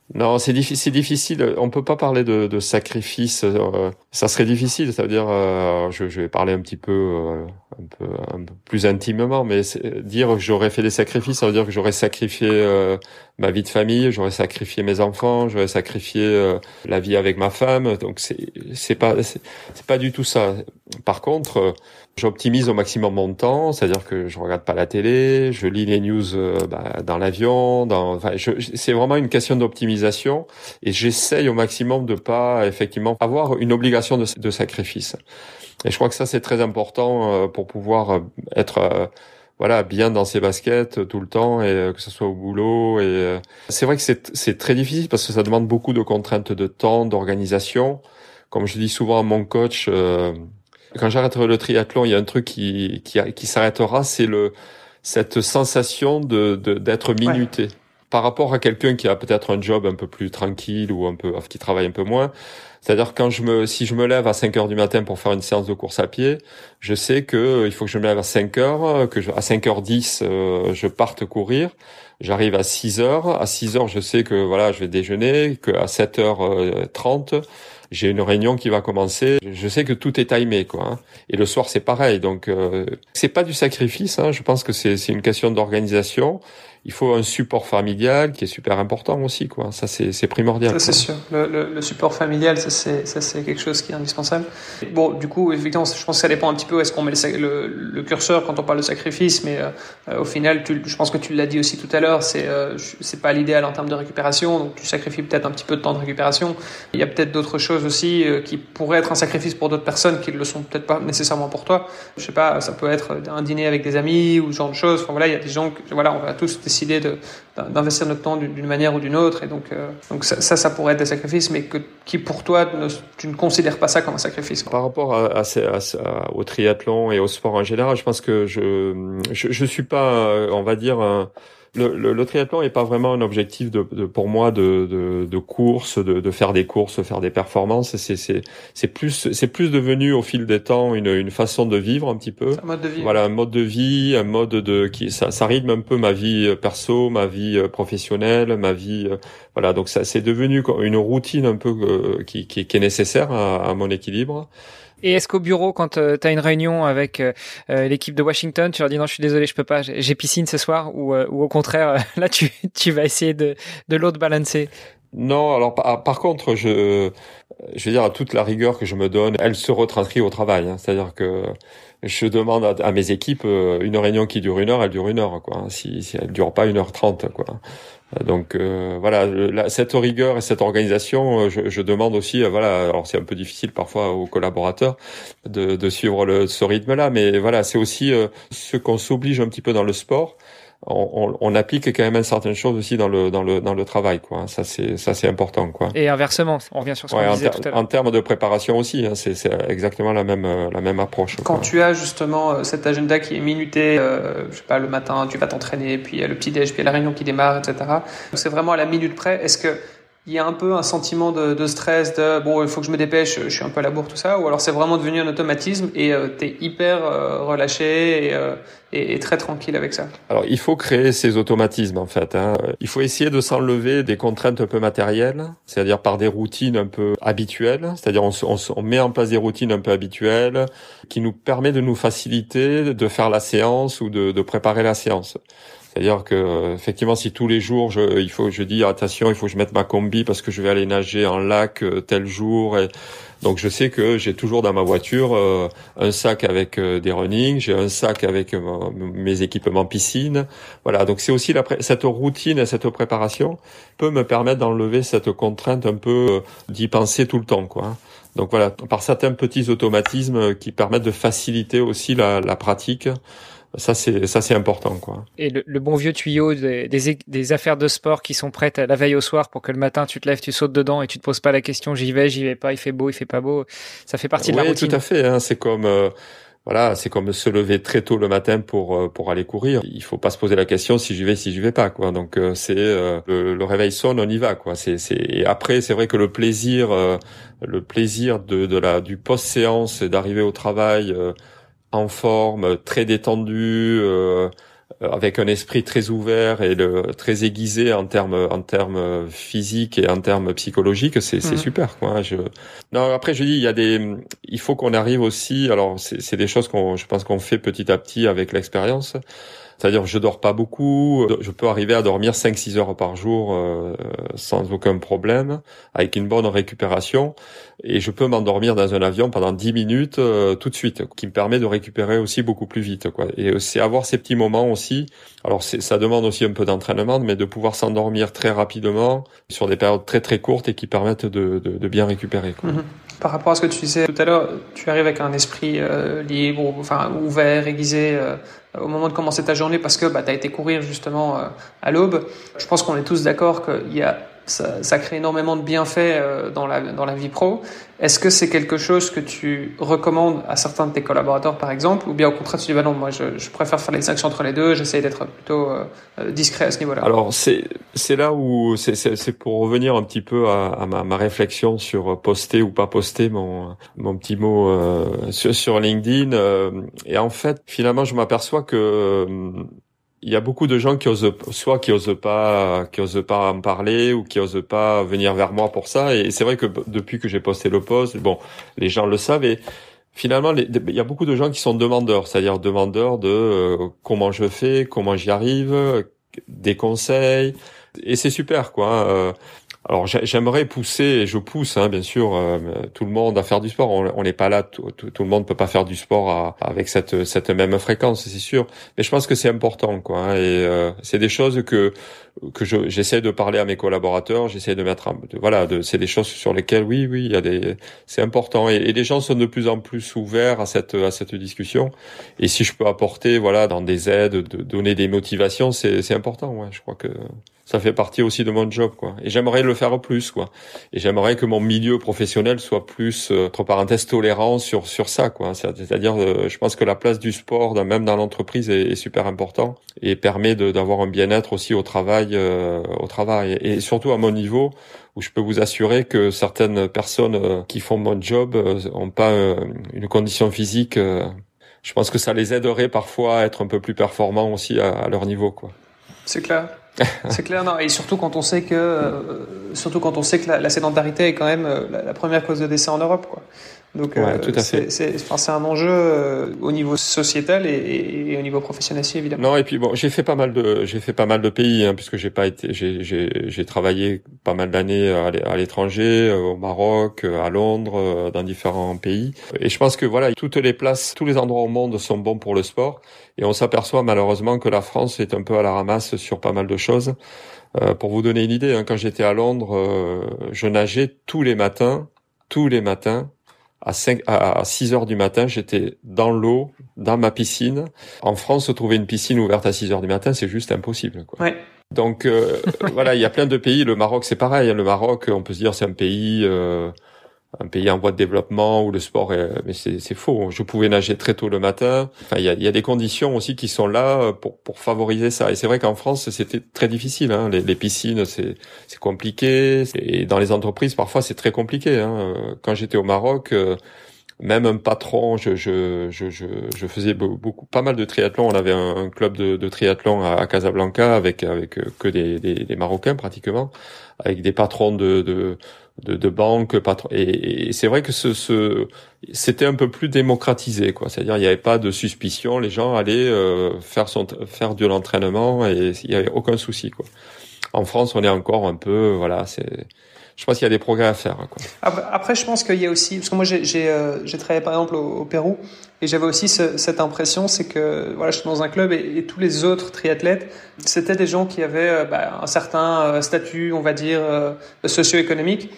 Non, c'est difficile. C'est difficile. On peut pas parler de, de sacrifice. Euh, ça serait difficile. Ça veut dire, euh, je, je vais parler un petit peu, euh, un peu, un peu plus intimement, mais dire que j'aurais fait des sacrifices, ça veut dire que j'aurais sacrifié euh, ma vie de famille, j'aurais sacrifié mes enfants, j'aurais sacrifié euh, la vie avec ma femme. Donc c'est, c'est pas, c'est, c'est pas du tout ça. Par contre, euh, j'optimise au maximum mon temps, c'est-à-dire que je regarde pas la télé, je lis les news euh, bah, dans l'avion, dans, enfin, je, c'est vraiment une question d'optimisation et j'essaye au maximum de pas effectivement avoir une obligation de, de sacrifice. Et je crois que ça c'est très important euh, pour pouvoir être euh, voilà bien dans ses baskets tout le temps et euh, que ce soit au boulot. Et euh, c'est vrai que c'est c'est très difficile parce que ça demande beaucoup de contraintes de temps, d'organisation. Comme je dis souvent à mon coach. Euh, Quand j'arrêterai le triathlon, il y a un truc qui qui, qui s'arrêtera, c'est le cette sensation de, de d'être minuté. Ouais. Par rapport à quelqu'un qui a peut-être un job un peu plus tranquille ou un peu qui travaille un peu moins. C'est-à-dire quand je me si je me lève à cinq heures du matin pour faire une séance de course à pied, je sais que il faut que je me lève à cinq heures, que je, à cinq heures dix euh, je parte courir. J'arrive à six heures, à six heures je sais que voilà, je vais déjeuner, que à sept heures trente j'ai une réunion qui va commencer. Je sais que tout est timé, quoi. Hein. Et le soir, c'est pareil. Donc, euh, c'est pas du sacrifice. Hein. Je pense que c'est, c'est une question d'organisation. Il faut un support familial qui est super important aussi, quoi. Ça, c'est, c'est primordial. Ça, c'est sûr. Le, le, le support familial, ça c'est, ça, c'est quelque chose qui est indispensable. Bon, du coup, effectivement, je pense que ça dépend un petit peu où est-ce qu'on met le, le, le curseur quand on parle de sacrifice, mais euh, au final, tu, je pense que tu l'as dit aussi tout à l'heure, c'est, euh, c'est pas l'idéal en termes de récupération, donc tu sacrifies peut-être un petit peu de temps de récupération. Il y a peut-être d'autres choses aussi euh, qui pourraient être un sacrifice pour d'autres personnes qui ne le sont peut-être pas nécessairement pour toi. Je sais pas, ça peut être un dîner avec des amis ou ce genre de choses. Enfin voilà, il y a des gens que, voilà, on va tous décider de, d'investir notre temps d'une manière ou d'une autre, et donc, euh, donc ça, ça, ça pourrait être des sacrifices, mais que, qui pour toi, ne, tu ne considères pas ça comme un sacrifice, quoi. Par rapport à, à, à, à, au triathlon et au sport en général, je pense que je, je, je suis pas, on va dire, un, Le, le, le triathlon est pas vraiment un objectif de, de pour moi de, de, de course, de, de faire des courses, faire des performances. C'est, c'est, c'est plus, c'est plus devenu au fil des temps une, une façon de vivre un petit peu. Un mode de vie. Voilà, un mode de vie, un mode de qui, ça, ça rythme un peu ma vie perso, ma vie professionnelle, ma vie. Voilà, donc ça, c'est devenu une routine un peu euh, qui, qui, qui est nécessaire à, à mon équilibre. Et est-ce qu'au bureau, quand euh, tu as une réunion avec euh, l'équipe de Washington, tu leur dis non, je suis désolé, je peux pas, j'ai piscine ce soir, ou, euh, ou au contraire, là, tu, tu vas essayer de, de l'autre balancer? Non, alors par, par contre, je, je veux dire, à toute la rigueur que je me donne, elle se retranscrit au travail. Hein, c'est-à-dire que je demande à, à mes équipes une réunion qui dure une heure, elle dure une heure, quoi. Si, si elle dure pas une heure trente, quoi. Donc euh, voilà, la, cette rigueur et cette organisation, je, je demande aussi, voilà, alors c'est un peu difficile parfois aux collaborateurs de, de suivre le, ce rythme-là, mais voilà, c'est aussi euh, ce qu'on s'oblige un petit peu dans le sport. On, on, on applique quand même certaines choses aussi dans le dans le dans le travail, quoi. Ça c'est ça c'est important, quoi. Et inversement, on revient sur ce qu'on ouais, disait ter- tout à l'heure. En termes de préparation aussi, hein, c'est c'est exactement la même la même approche. Quand quoi. tu as justement cet agenda qui est minuté, euh, je sais pas, le matin tu vas t'entraîner, puis il y a le petit déj, puis il y a la réunion qui démarre, et cetera. Donc c'est vraiment à la minute près. Est-ce que il y a un peu un sentiment de, de stress, de bon, il faut que je me dépêche, je suis un peu à la bourre, tout ça, ou alors c'est vraiment devenu un automatisme et euh, t'es hyper euh, relâché et, euh, et, et très tranquille avec ça? Alors, il faut créer ces automatismes, en fait. Hein. Il faut essayer de s'enlever des contraintes un peu matérielles, c'est-à-dire par des routines un peu habituelles, c'est-à-dire on, on, on met en place des routines un peu habituelles qui nous permet de nous faciliter de faire la séance ou de, de préparer la séance. C'est-à-dire que effectivement, si tous les jours, je, il faut, je dis attention, il faut que je mette ma combi parce que je vais aller nager en lac euh, tel jour. Et donc, je sais que j'ai toujours dans ma voiture euh, un sac avec euh, des running, j'ai un sac avec euh, mes équipements piscine. Voilà. Donc, c'est aussi la pré- cette routine et cette préparation peut me permettre d'enlever cette contrainte un peu euh, d'y penser tout le temps, quoi. Donc voilà, par certains petits automatismes qui permettent de faciliter aussi la, la pratique. Ça c'est ça c'est important, quoi. Et le, le bon vieux tuyau des, des des affaires de sport qui sont prêtes à la veille au soir pour que le matin tu te lèves, tu sautes dedans et tu te poses pas la question j'y vais, j'y vais pas, il fait beau, il fait pas beau. Ça fait partie de oui, la routine. Oui, tout à fait. Hein, c'est comme euh, voilà, c'est comme se lever très tôt le matin pour euh, pour aller courir. Il faut pas se poser la question si j'y vais, si j'y vais pas, quoi. Donc euh, c'est euh, le, le réveil sonne, on y va, quoi. C'est c'est et après c'est vrai que le plaisir euh, le plaisir de de la du post-séance, d'arriver au travail. Euh, en forme, très détendu, euh, avec un esprit très ouvert et le, très aiguisé en termes en termes physiques et en termes psychologiques, c'est, c'est mmh. super, quoi. Je, non, après, je dis, il y a des, il faut qu'on arrive aussi, alors, c'est, c'est des choses qu'on, je pense qu'on fait petit à petit avec l'expérience. C'est-à-dire, je dors pas beaucoup. Je peux arriver à dormir cinq six heures par jour euh, sans aucun problème, avec une bonne récupération. Et je peux m'endormir dans un avion pendant dix minutes euh, tout de suite, qui me permet de récupérer aussi beaucoup plus vite, quoi. Et c'est avoir ces petits moments aussi. Alors, c'est, ça demande aussi un peu d'entraînement, mais de pouvoir s'endormir très rapidement sur des périodes très très courtes et qui permettent de, de, de bien récupérer, quoi. Mmh. Par rapport à ce que tu disais tout à l'heure, tu arrives avec un esprit euh, libre, enfin ouvert, aiguisé euh, au moment de commencer ta journée parce que bah, tu as été courir justement euh, à l'aube. Je pense qu'on est tous d'accord qu'il y a ça, ça crée énormément de bienfaits euh, dans la dans la vie pro. Est-ce que c'est quelque chose que tu recommandes à certains de tes collaborateurs, par exemple, ou bien au contraire tu dis bah non, moi je, je préfère faire les distinction entre les deux, j'essaie d'être plutôt euh, discret à ce niveau-là. Alors c'est c'est là où c'est c'est, c'est pour revenir un petit peu à, à ma, ma réflexion sur poster ou pas poster mon mon petit mot euh, sur, sur LinkedIn. Euh, et en fait, finalement, je m'aperçois que euh, il y a beaucoup de gens qui osent, soit qui osent pas, qui osent pas en parler ou qui osent pas venir vers moi pour ça. Et c'est vrai que depuis que j'ai posté le post, bon, les gens le savent et finalement, les, il y a beaucoup de gens qui sont demandeurs, c'est-à-dire demandeurs de euh, comment je fais, comment j'y arrive, des conseils. Et c'est super, quoi. Euh, Alors j'aimerais pousser, et je pousse hein, bien sûr euh, tout le monde à faire du sport. On n'est pas là, tout, tout, tout le monde peut pas faire du sport à, avec cette cette même fréquence, c'est sûr. Mais je pense que c'est important, quoi. Hein, et euh, c'est des choses que que je, j'essaie de parler à mes collaborateurs, j'essaie de mettre, de, voilà, de, c'est des choses sur lesquelles oui, oui, il y a des, c'est important. Et, et les gens sont de plus en plus ouverts à cette à cette discussion. Et si je peux apporter, voilà, dans des aides, de donner des motivations, c'est c'est important. Ouais, je crois que ça fait partie aussi de mon job, quoi. Et j'aimerais le faire plus, quoi. Et j'aimerais que mon milieu professionnel soit plus, euh, entre parenthèses, tolérant sur sur ça, quoi. C'est-à-dire, euh, je pense que la place du sport, même dans l'entreprise, est, est super important et permet de, d'avoir un bien-être aussi au travail, euh, au travail. Et surtout à mon niveau, où je peux vous assurer que certaines personnes euh, qui font mon job euh, ont pas euh, une condition physique. Euh, je pense que ça les aiderait parfois à être un peu plus performants aussi à, à leur niveau, quoi. C'est clair. C'est clair, non, et surtout quand on sait que, euh, surtout quand on sait que la, la sédentarité est quand même euh, la, la première cause de décès en Europe, quoi. Donc, ouais, euh, tout à fait. C'est, c'est, enfin, c'est un enjeu euh, au niveau sociétal et, et, et au niveau professionnel aussi, évidemment. Non, et puis bon, j'ai fait pas mal de, j'ai fait pas mal de pays, hein, puisque j'ai pas été, j'ai, j'ai, j'ai travaillé pas mal d'années à, à l'étranger, au Maroc, à Londres, dans différents pays. Et je pense que voilà, toutes les places, tous les endroits au monde sont bons pour le sport. Et on s'aperçoit malheureusement que la France est un peu à la ramasse sur pas mal de choses. Euh, pour vous donner une idée, hein, quand j'étais à Londres, euh, je nageais tous les matins, tous les matins. À cinq, à six heures du matin, j'étais dans l'eau, dans ma piscine. En France, trouver une piscine ouverte à six heures du matin, c'est juste impossible, quoi. Ouais. Donc, euh, voilà, il y a plein de pays. Le Maroc, c'est pareil. Le Maroc, on peut se dire, c'est un pays, euh, un pays en voie de développement où le sport est, mais c'est, c'est faux. Je pouvais nager très tôt le matin. Enfin, il y a, il y a des conditions aussi qui sont là pour, pour favoriser ça. Et c'est vrai qu'en France, c'était très difficile, hein. Les, les piscines, c'est, c'est compliqué. Et dans les entreprises, parfois, c'est très compliqué, hein. Quand j'étais au Maroc, même un patron, je, je, je, je, je faisais beaucoup, pas mal de triathlon. On avait un, un club de, de triathlon à, à Casablanca avec, avec que des, des, des Marocains pratiquement, avec des patrons de, de, de, de banques, patron. Et, et c'est vrai que ce, ce, c'était un peu plus démocratisé, quoi. C'est-à-dire, il n'y avait pas de suspicion. Les gens allaient euh, faire son, faire de l'entraînement et il n'y avait aucun souci, quoi. En France, on est encore un peu, voilà, c'est. Je pense qu'il y a des progrès à faire, quoi. Après, je pense qu'il y a aussi, parce que moi j'ai j'ai, euh, j'ai travaillé par exemple au, au Pérou et j'avais aussi ce, cette impression, c'est que voilà, je suis dans un club et, et tous les autres triathlètes, c'était des gens qui avaient euh, bah, un certain euh, statut, on va dire, euh, socio-économique.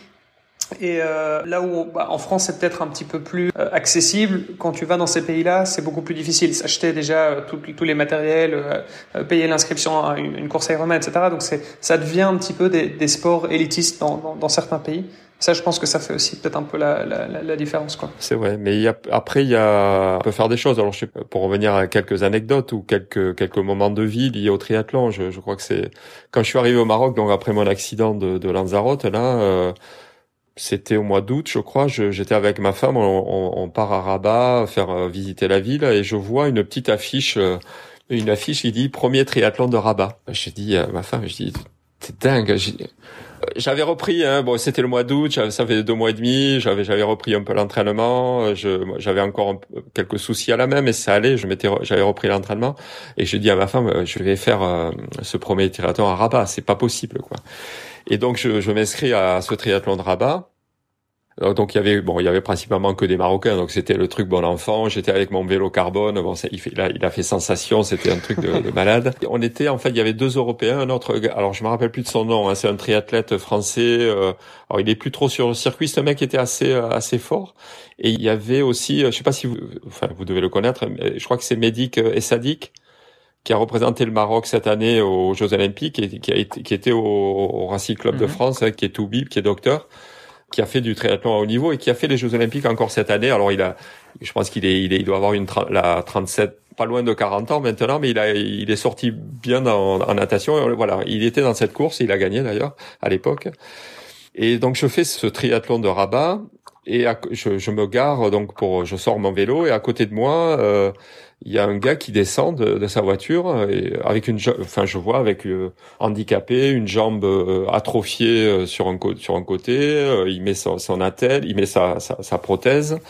Et euh, là où bah, en France c'est peut-être un petit peu plus euh, accessible, quand tu vas dans ces pays-là, c'est beaucoup plus difficile. S'acheter déjà euh, tous les matériels, euh, payer l'inscription à une, une course Ironman, et cetera. Donc c'est, ça devient un petit peu des, des sports élitistes dans, dans, dans certains pays. Ça, je pense que ça fait aussi peut-être un peu la, la, la différence, quoi. C'est vrai, mais il y a, après il y a, on peut faire des choses. Alors je sais, pour revenir à quelques anecdotes ou quelques quelques moments de vie liés au triathlon, je, je crois que c'est quand je suis arrivé au Maroc, donc après mon accident de, de Lanzarote, là. Euh, C'était au mois d'août, je crois. Je, j'étais avec ma femme. On, on, on part à Rabat faire euh, visiter la ville et je vois une petite affiche euh, une affiche qui dit premier triathlon de Rabat. J'ai dit à ma femme, je dis t'es dingue. J'ai... J'avais repris, hein, bon, c'était le mois d'août, ça fait deux mois et demi, j'avais, j'avais repris un peu l'entraînement, je, j'avais encore un, quelques soucis à la main, mais ça allait, je m'étais, j'avais repris l'entraînement, et j'ai dit à ma femme, je vais faire euh, ce premier triathlon à Rabat, c'est pas possible, quoi. Et donc, je, je m'inscris à ce triathlon de Rabat. Donc il y avait bon il y avait principalement que des Marocains, donc c'était le truc bon enfant. J'étais avec mon vélo carbone, bon ça, il fait il a, il a fait sensation, c'était un truc de, de malade. On était en fait il y avait deux Européens, un autre gars, alors je me rappelle plus de son nom, hein, c'est un triathlète français. Euh, alors il est plus trop sur le circuit, c'est un mec qui était assez assez fort. Et il y avait aussi, je sais pas si vous enfin vous devez le connaître, je crois que c'est Medik Essadik qui a représenté le Maroc cette année aux Jeux Olympiques et qui a été qui était au, au Racing Club mm-hmm. de France, hein, qui est Toubib, qui est docteur, qui a fait du triathlon à haut niveau et qui a fait les Jeux Olympiques encore cette année. Alors il a, je pense qu'il est, il est, il doit avoir une la trente-sept, pas loin de quarante ans maintenant, mais il a, il est sorti bien en, en natation. Voilà, il était dans cette course, il a gagné d'ailleurs à l'époque. Et donc je fais ce triathlon de Rabat et à, je, je me gare donc pour, je sors mon vélo et à côté de moi. Euh, il y a un gars qui descend de, de sa voiture et avec une, enfin je vois avec euh, handicapé, une jambe euh, atrophiée euh, sur un sur un côté, euh, il met son, son attelle, il met sa, sa sa prothèse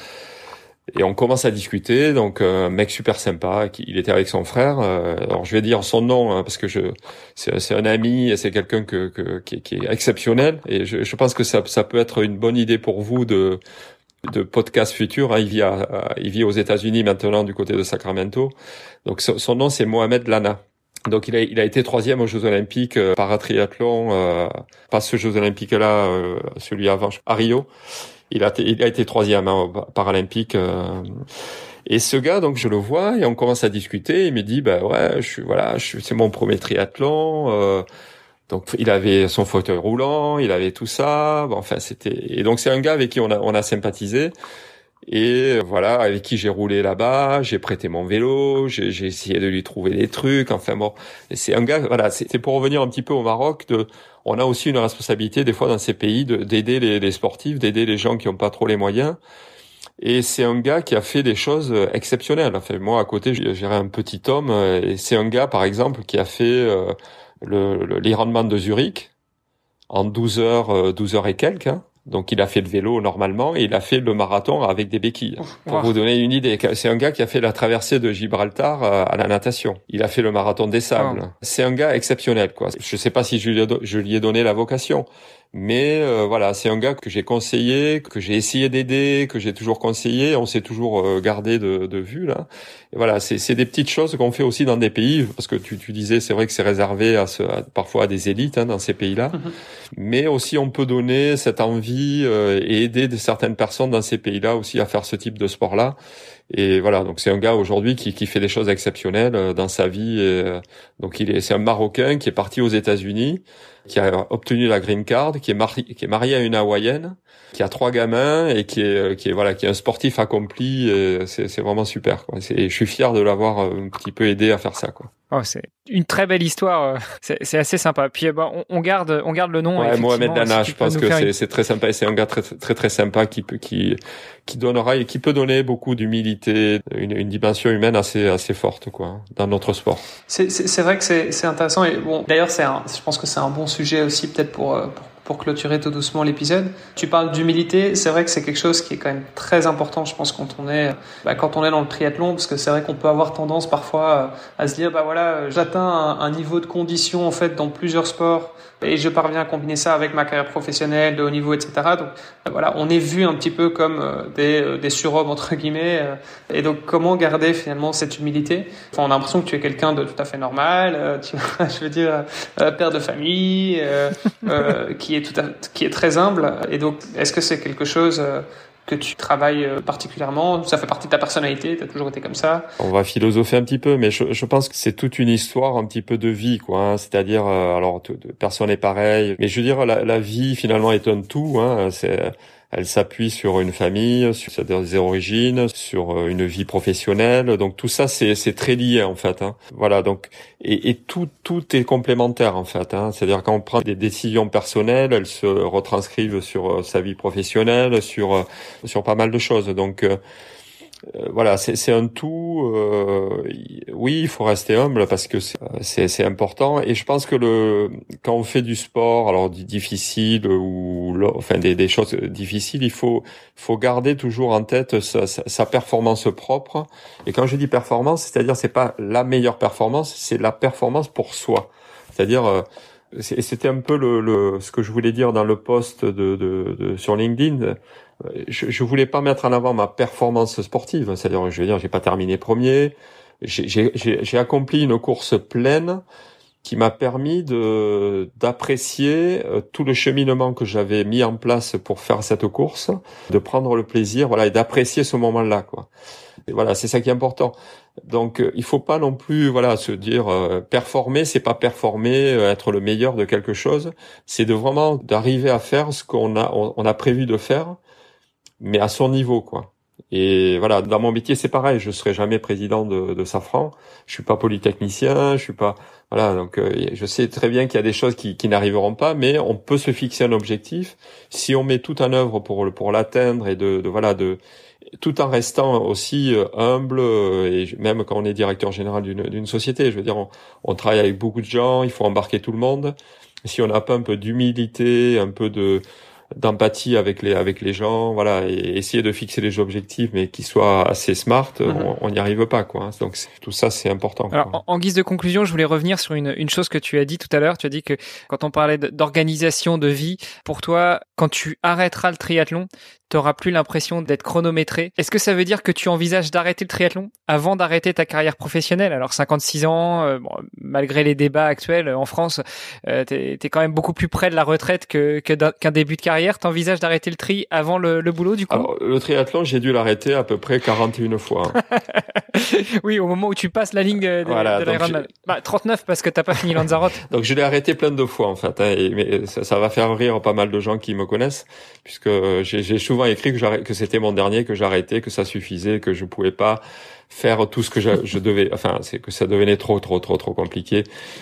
et on commence à discuter. Donc euh, un mec super sympa, qui, il était avec son frère. Euh, alors je vais dire son nom hein, parce que je c'est c'est un ami et c'est quelqu'un que, que qui, qui est exceptionnel et je, je pense que ça ça peut être une bonne idée pour vous de de podcast futur, hein. Il vit à, il vit aux États-Unis maintenant du côté de Sacramento. Donc son, son nom c'est Mohamed Lana. Donc il a il a été troisième aux Jeux Olympiques euh, paratriathlon, euh, pas ce Jeux Olympiques là, euh, celui avant à Rio. Il a il a été troisième hein, paralympique. Euh, et ce gars donc je le vois et on commence à discuter. Il me dit bah ouais je suis voilà je suis, c'est mon premier triathlon. Euh, Donc il avait son fauteuil roulant, il avait tout ça. Bon, enfin c'était et donc c'est un gars avec qui on a on a sympathisé et voilà avec qui j'ai roulé là-bas, j'ai prêté mon vélo, j'ai j'ai essayé de lui trouver des trucs. Enfin bon, et c'est un gars voilà, c'est pour revenir un petit peu au Maroc. De, on a aussi une responsabilité des fois dans ces pays de, d'aider les, les sportifs, d'aider les gens qui ont pas trop les moyens. Et c'est un gars qui a fait des choses exceptionnelles. Enfin moi à côté j'avais un petit homme et c'est un gars par exemple qui a fait euh, Le, le, l'Ironman de Zurich en douze heures, douze heures et quelques. Hein. Donc il a fait le vélo normalement et il a fait le marathon avec des béquilles. Pour wow. vous donner une idée, c'est un gars qui a fait la traversée de Gibraltar à la natation. Il a fait le marathon des sables. Wow. C'est un gars exceptionnel, quoi. Je sais pas si je lui ai, je lui ai donné la vocation. Mais euh, voilà, c'est un gars que j'ai conseillé, que j'ai essayé d'aider, que j'ai toujours conseillé. On s'est toujours euh, gardé de, de vue là. Et voilà, c'est, c'est des petites choses qu'on fait aussi dans des pays, parce que tu, tu disais, c'est vrai que c'est réservé à, ce, à parfois à des élites hein, dans ces pays-là. Mm-hmm. Mais aussi, on peut donner cette envie euh, et aider de certaines personnes dans ces pays-là aussi à faire ce type de sport-là. Et voilà, donc c'est un gars aujourd'hui qui, qui fait des choses exceptionnelles euh, dans sa vie. Et, euh, donc il est, c'est un Marocain qui est parti aux États-Unis, qui a obtenu la green card, qui est marié, qui est marié à une Hawaïenne, qui a trois gamins et qui est, qui est voilà, qui est un sportif accompli. Et c'est, c'est vraiment super, quoi. C'est, je suis fier de l'avoir un petit peu aidé à faire ça, quoi. Oh, c'est une très belle histoire. C'est, c'est assez sympa. Puis bah, on, on garde, on garde le nom. Ouais, Mohamed Lana, si je pense que c'est, une... c'est très sympa. Et c'est un gars très, très, très sympa qui peut, qui, qui donnera et qui peut donner beaucoup d'humilité, une, une dimension humaine assez, assez forte, quoi, dans notre sport. C'est, c'est, c'est vrai que c'est, c'est intéressant. Et bon, d'ailleurs, c'est un, je pense que c'est un bon sujet aussi, peut-être pour, pour pour clôturer tout doucement l'épisode. Tu parles d'humilité, c'est vrai que c'est quelque chose qui est quand même très important, je pense, quand on est, bah, quand on est dans le triathlon, parce que c'est vrai qu'on peut avoir tendance parfois à se dire, bah voilà, j'atteins un, un niveau de condition en fait dans plusieurs sports et je parviens à combiner ça avec ma carrière professionnelle de haut niveau, et cetera. Donc bah, voilà, on est vu un petit peu comme euh, des, euh, des surhommes entre guillemets. Euh, et donc comment garder finalement cette humilité? Enfin, on a l'impression que tu es quelqu'un de tout à fait normal, euh, tu, je veux dire, euh, père de famille, euh, euh, qui est tout à, qui est très humble. Et donc, est-ce que c'est quelque chose euh, que tu travailles particulièrement? Ça fait partie de ta personnalité? T'as toujours été comme ça? On va philosopher un petit peu, mais je, je pense que c'est toute une histoire un petit peu de vie, quoi. Hein. C'est-à-dire, euh, alors, tout, personne n'est pareil, mais je veux dire, la, la vie finalement est un tout. Hein. C'est Elle s'appuie sur une famille, sur des origines, sur une vie professionnelle. Donc tout ça, c'est, c'est très lié en fait. Hein. Voilà. Donc et, et tout, tout est complémentaire en fait. Hein. C'est-à-dire quand on prend des décisions personnelles, elles se retranscrivent sur sa vie professionnelle, sur sur pas mal de choses. Donc Euh, voilà, c'est, c'est un tout. Euh, oui, il faut rester humble parce que c'est, c'est, c'est important. Et je pense que le quand on fait du sport, alors difficile ou enfin des, des choses difficiles, il faut faut garder toujours en tête sa, sa, sa performance propre. Et quand je dis performance, c'est-à-dire c'est pas la meilleure performance, c'est la performance pour soi. C'est-à-dire euh, c'était un peu le, le ce que je voulais dire dans le post de, de, de sur LinkedIn. Je, je voulais pas mettre en avant ma performance sportive, c'est-à-dire, je veux dire, j'ai pas terminé premier, j'ai, j'ai, j'ai, j'ai accompli une course pleine qui m'a permis de d'apprécier tout le cheminement que j'avais mis en place pour faire cette course, de prendre le plaisir, voilà, et d'apprécier ce moment-là, quoi. Et voilà, c'est ça qui est important. Donc, il faut pas non plus, voilà, se dire euh, performer, c'est pas performer, euh, être le meilleur de quelque chose, c'est de vraiment d'arriver à faire ce qu'on a on, on a prévu de faire, mais à son niveau, quoi. Et voilà, dans mon métier, c'est pareil. Je serai jamais président de, de Safran. Je suis pas polytechnicien. Je suis pas, voilà. Donc, euh, je sais très bien qu'il y a des choses qui, qui n'arriveront pas, mais on peut se fixer un objectif. Si on met tout en œuvre pour pour l'atteindre et de, de voilà, de tout en restant aussi humble et même quand on est directeur général d'une d'une société, je veux dire, on, on travaille avec beaucoup de gens. Il faut embarquer tout le monde. Si on n'a pas un peu d'humilité, un peu de d'empathie avec les avec les gens, voilà, et essayer de fixer les objectifs mais qui soient assez smart, mm-hmm. on n'y arrive pas, quoi. Donc c'est, tout ça c'est important. Alors quoi. En, en guise de conclusion, je voulais revenir sur une une chose que tu as dit tout à l'heure. Tu as dit que quand on parlait d'organisation de vie, pour toi, quand tu arrêteras le triathlon, t'auras plus l'impression d'être chronométré. Est-ce que ça veut dire que tu envisages d'arrêter le triathlon avant d'arrêter ta carrière professionnelle? Alors cinquante-six ans, euh, bon, malgré les débats actuels en France, euh, t'es, t'es quand même beaucoup plus près de la retraite que, que d'un, qu'un début de carrière. T'envisages d'arrêter le tri avant le, le boulot, du coup? Alors, le triathlon, j'ai dû l'arrêter à peu près quarante et une fois. Oui, au moment où tu passes la ligne de, voilà, de l'Ironman. Bah, trente-neuf parce que t'as pas fini Lanzarote. Donc je l'ai arrêté plein de fois en fait, hein, et, mais ça, ça va faire rire pas mal de gens qui me connaissent, puisque j'ai, j'ai souvent écrit que, j'arrête, que c'était mon dernier, que j'arrêtais, que ça suffisait, que je pouvais pas faire tout ce que je, je devais, enfin c'est que ça devenait trop trop trop trop compliqué.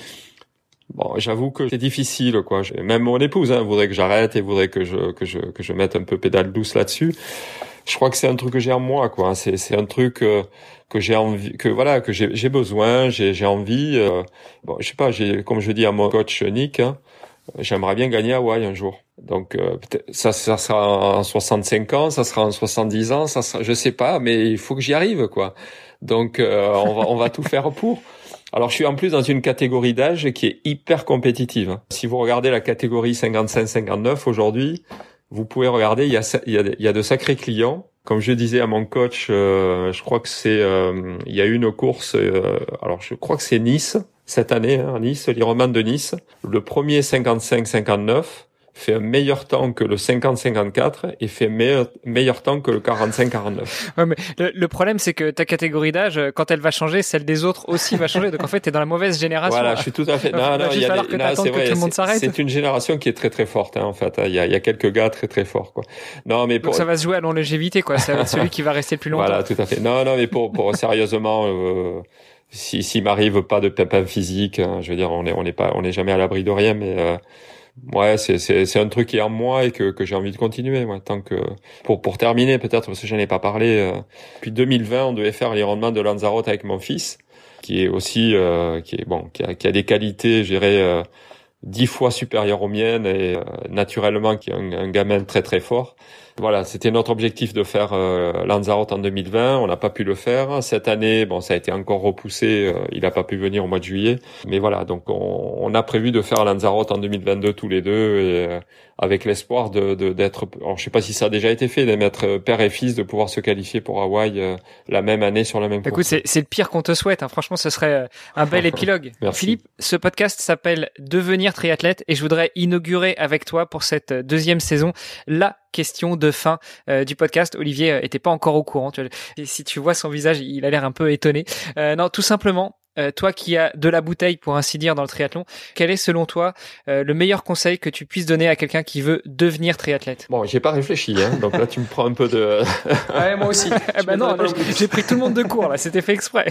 Bon, j'avoue que c'est difficile, quoi. Même mon épouse hein, voudrait que j'arrête et voudrait que je que je que je mette un peu pédale douce là-dessus. Je crois que c'est un truc que j'ai en moi, quoi. C'est c'est un truc euh, que j'ai envie, que voilà, que j'ai j'ai besoin, j'ai j'ai envie. Euh, bon, je sais pas, j'ai comme je dis à mon coach Nick, hein, j'aimerais bien gagner à Hawaï un jour. Donc euh, peut-être, ça ça sera en soixante-cinq ans, ça sera en soixante-dix ans, ça sera, je sais pas, mais il faut que j'y arrive, quoi. Donc euh, on va on va tout faire pour. Alors, je suis en plus dans une catégorie d'âge qui est hyper compétitive. Si vous regardez la catégorie cinquante-cinq cinquante-neuf aujourd'hui, vous pouvez regarder, il y a, il y a, il y a de sacrés clients. Comme je disais à mon coach, euh, je crois que c'est, euh, il y a eu une course, euh, alors je crois que c'est Nice, cette année, hein, Nice, l'Ironman de Nice. Le premier cinquante-cinq cinquante-neuf fait un meilleur temps que le cinquante cinquante-quatre et fait meilleur, meilleur temps que le quarante-cinq quarante-neuf. Ouais, mais le, le problème, c'est que ta catégorie d'âge, quand elle va changer, celle des autres aussi va changer. Donc, en fait, t'es dans la mauvaise génération. Voilà, je suis tout à fait, non, non, il y a des, non, c'est vrai, que tout le monde s'arrête. C'est une génération qui est très, très forte, hein, en fait. Il y a, il y a quelques gars très, très forts, quoi. Non, mais pour... Donc, ça va se jouer à longévité, quoi. Ça va être celui qui va rester le plus longtemps. Voilà, tout à fait. Non, non, mais pour, pour, sérieusement, euh, si, s'il m'arrive pas de pépin physique, hein, je veux dire, on est, on n'est pas, on n'est jamais à l'abri de rien, mais, euh, ouais, c'est c'est c'est un truc qui est en moi et que que j'ai envie de continuer, moi, tant que pour pour terminer peut-être parce que j'en ai pas parlé. Euh, depuis deux mille vingt, on devait faire l'Ironman de Lanzarote avec mon fils, qui est aussi euh, qui est bon, qui a qui a des qualités, je dirais euh, dix fois supérieures aux miennes et euh, naturellement qui est un, un gamin très très fort. Voilà, c'était notre objectif de faire euh, Lanzarote en deux mille vingt. On n'a pas pu le faire. Cette année, bon, ça a été encore repoussé. Euh, il n'a pas pu venir au mois de juillet. Mais voilà, donc on, on a prévu de faire Lanzarote en deux mille vingt-deux tous les deux, et euh, avec l'espoir de, de d'être. Alors, je sais pas si ça a déjà été fait, d'être père et fils, de pouvoir se qualifier pour Hawaï euh, la même année sur la même course. Écoute, c'est, c'est le pire qu'on te souhaite. Hein. Franchement, ce serait un bel épilogue. Merci. Philippe, ce podcast s'appelle Devenir triathlète, et je voudrais inaugurer avec toi pour cette deuxième saison la question de fin euh, du podcast. Olivier euh, était pas encore au courant. Tu vois, et si tu vois son visage, il a l'air un peu étonné. Euh, non, tout simplement, euh, toi qui as de la bouteille, pour ainsi dire, dans le triathlon, quel est selon toi euh, le meilleur conseil que tu puisses donner à quelqu'un qui veut devenir triathlète? Bon, j'ai pas réfléchi, hein, donc là tu me prends un peu de... Ouais, moi aussi. Bah non, là, j'ai pris tout le monde de court, là, c'était fait exprès.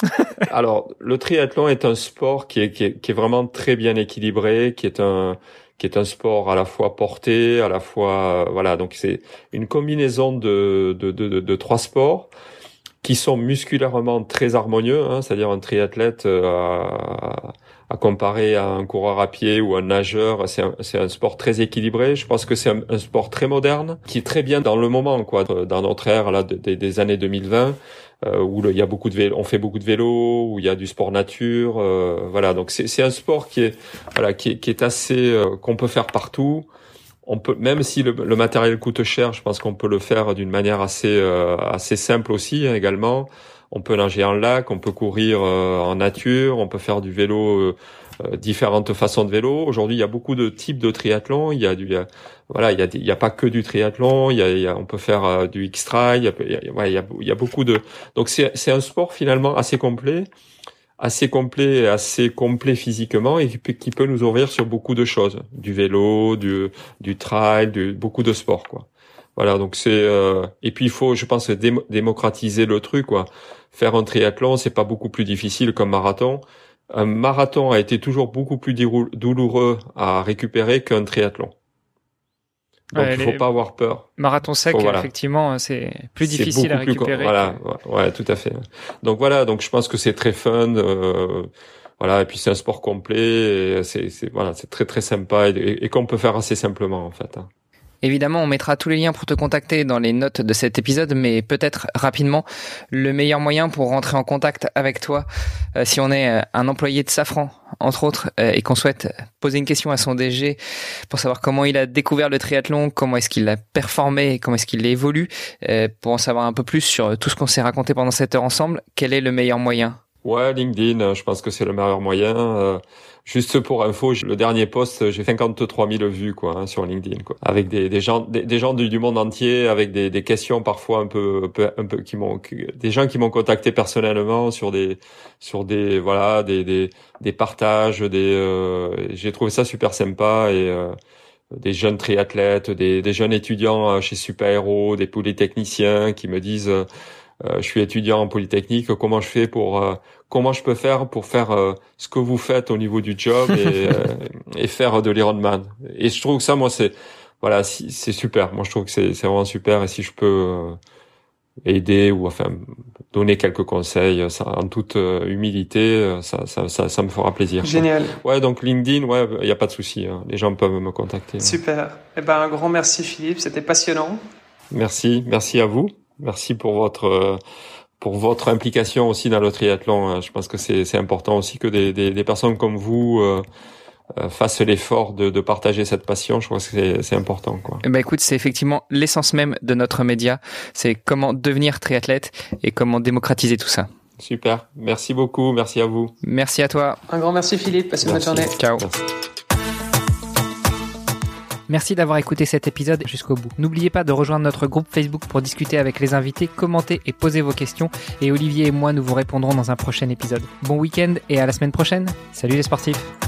Alors, le triathlon est un sport qui est, qui est, qui est vraiment très bien équilibré, qui est un... qui est un sport à la fois porté, à la fois, euh, voilà. Donc c'est une combinaison de, de, de, de, de trois sports qui sont musculairement très harmonieux, hein, c'est-à-dire un triathlète euh, à, à comparer à un coureur à pied ou un nageur, c'est un, c'est un sport très équilibré. Je pense que c'est un, un sport très moderne, qui est très bien dans le moment, quoi, dans notre ère là des, des années deux mille vingt, euh, où le, il y a beaucoup de vélo, on fait beaucoup de vélo, où il y a du sport nature, euh, voilà. Donc c'est, c'est un sport qui est, voilà, qui est, qui est assez, euh, qu'on peut faire partout. On peut, même si le, le matériel coûte cher, je pense qu'on peut le faire d'une manière assez euh, assez simple aussi, hein, également. On peut nager en lac, on peut courir euh, en nature, on peut faire du vélo, euh, euh, différentes façons de vélo. Aujourd'hui, il y a beaucoup de types de triathlon. Il y a du, il y a, voilà, il y a, il y a pas que du triathlon. Il y a, il y a on peut faire euh, du X-trail. Il y a, il y a, ouais, il y a, il y a beaucoup de. Donc c'est c'est un sport finalement assez complet. assez complet et assez complet physiquement et qui peut, qui peut nous ouvrir sur beaucoup de choses, du vélo, du du trail, du beaucoup de sports, quoi. Voilà, donc c'est euh, et puis il faut, je pense, dé- démocratiser le truc, quoi. Faire un triathlon, c'est pas beaucoup plus difficile qu'un marathon. Un marathon a été toujours beaucoup plus dirou- douloureux à récupérer qu'un triathlon. Donc Ouais, il faut les pas avoir peur. marathons secs, Faut, voilà. effectivement, c'est plus C'est difficile à beaucoup plus co- récupérer. Voilà, que- ouais, ouais, tout à fait. Donc voilà, donc je pense que c'est très fun. Euh, voilà, et puis c'est un sport complet. Et c'est, c'est voilà, c'est très très sympa et, et, et qu'on peut faire assez simplement en fait. Hein. Évidemment, on mettra tous les liens pour te contacter dans les notes de cet épisode, mais peut-être rapidement, le meilleur moyen pour rentrer en contact avec toi, euh, si on est euh, un employé de Safran, entre autres, euh, et qu'on souhaite poser une question à son D G pour savoir comment il a découvert le triathlon, comment est-ce qu'il a performé, comment est-ce qu'il évolue, euh, pour en savoir un peu plus sur tout ce qu'on s'est raconté pendant cette heure ensemble, quel est le meilleur moyen ? Ouais, LinkedIn, je pense que c'est le meilleur moyen. Euh, juste pour info, le dernier post, j'ai cinquante-trois mille vues, quoi, hein, sur LinkedIn, quoi. Avec des, des gens, des, des gens du, du monde entier, avec des, des questions parfois un peu, un peu, un peu, qui m'ont, des gens qui m'ont contacté personnellement sur des, sur des, voilà, des, des, des partages, des, euh, j'ai trouvé ça super sympa et, euh, des jeunes triathlètes, des, des jeunes étudiants chez Super Héros, des polytechniciens qui me disent, euh, Euh, je suis étudiant en Polytechnique. Comment je fais pour euh, comment je peux faire pour faire euh, ce que vous faites au niveau du job et, euh, et faire de l'Ironman. Et je trouve que ça, moi, c'est voilà, si, c'est super. Moi, je trouve que c'est, c'est vraiment super. Et si je peux euh, aider ou enfin donner quelques conseils, ça, en toute euh, humilité, ça, ça, ça, ça me fera plaisir. Génial. Quoi. Ouais, donc LinkedIn, ouais, il y a pas de souci. Hein. Les gens peuvent me contacter. Super. Ouais. Eh ben, un grand merci Philippe. C'était passionnant. Merci, merci à vous. Merci pour votre pour votre implication aussi dans le triathlon. Je pense que c'est c'est important aussi que des des, des personnes comme vous euh, fassent l'effort de de partager cette passion. Je crois que c'est c'est important, quoi. Eh ben écoute, c'est effectivement l'essence même de notre média. C'est comment devenir triathlète et comment démocratiser tout ça. Super. Merci beaucoup. Merci à vous. Merci à toi. Un grand merci Philippe. Passe une bonne journée. Ciao. Merci. Merci d'avoir écouté cet épisode jusqu'au bout. N'oubliez pas de rejoindre notre groupe Facebook pour discuter avec les invités, commenter et poser vos questions. Et Olivier et moi, nous vous répondrons dans un prochain épisode. Bon week-end et à la semaine prochaine. Salut les sportifs.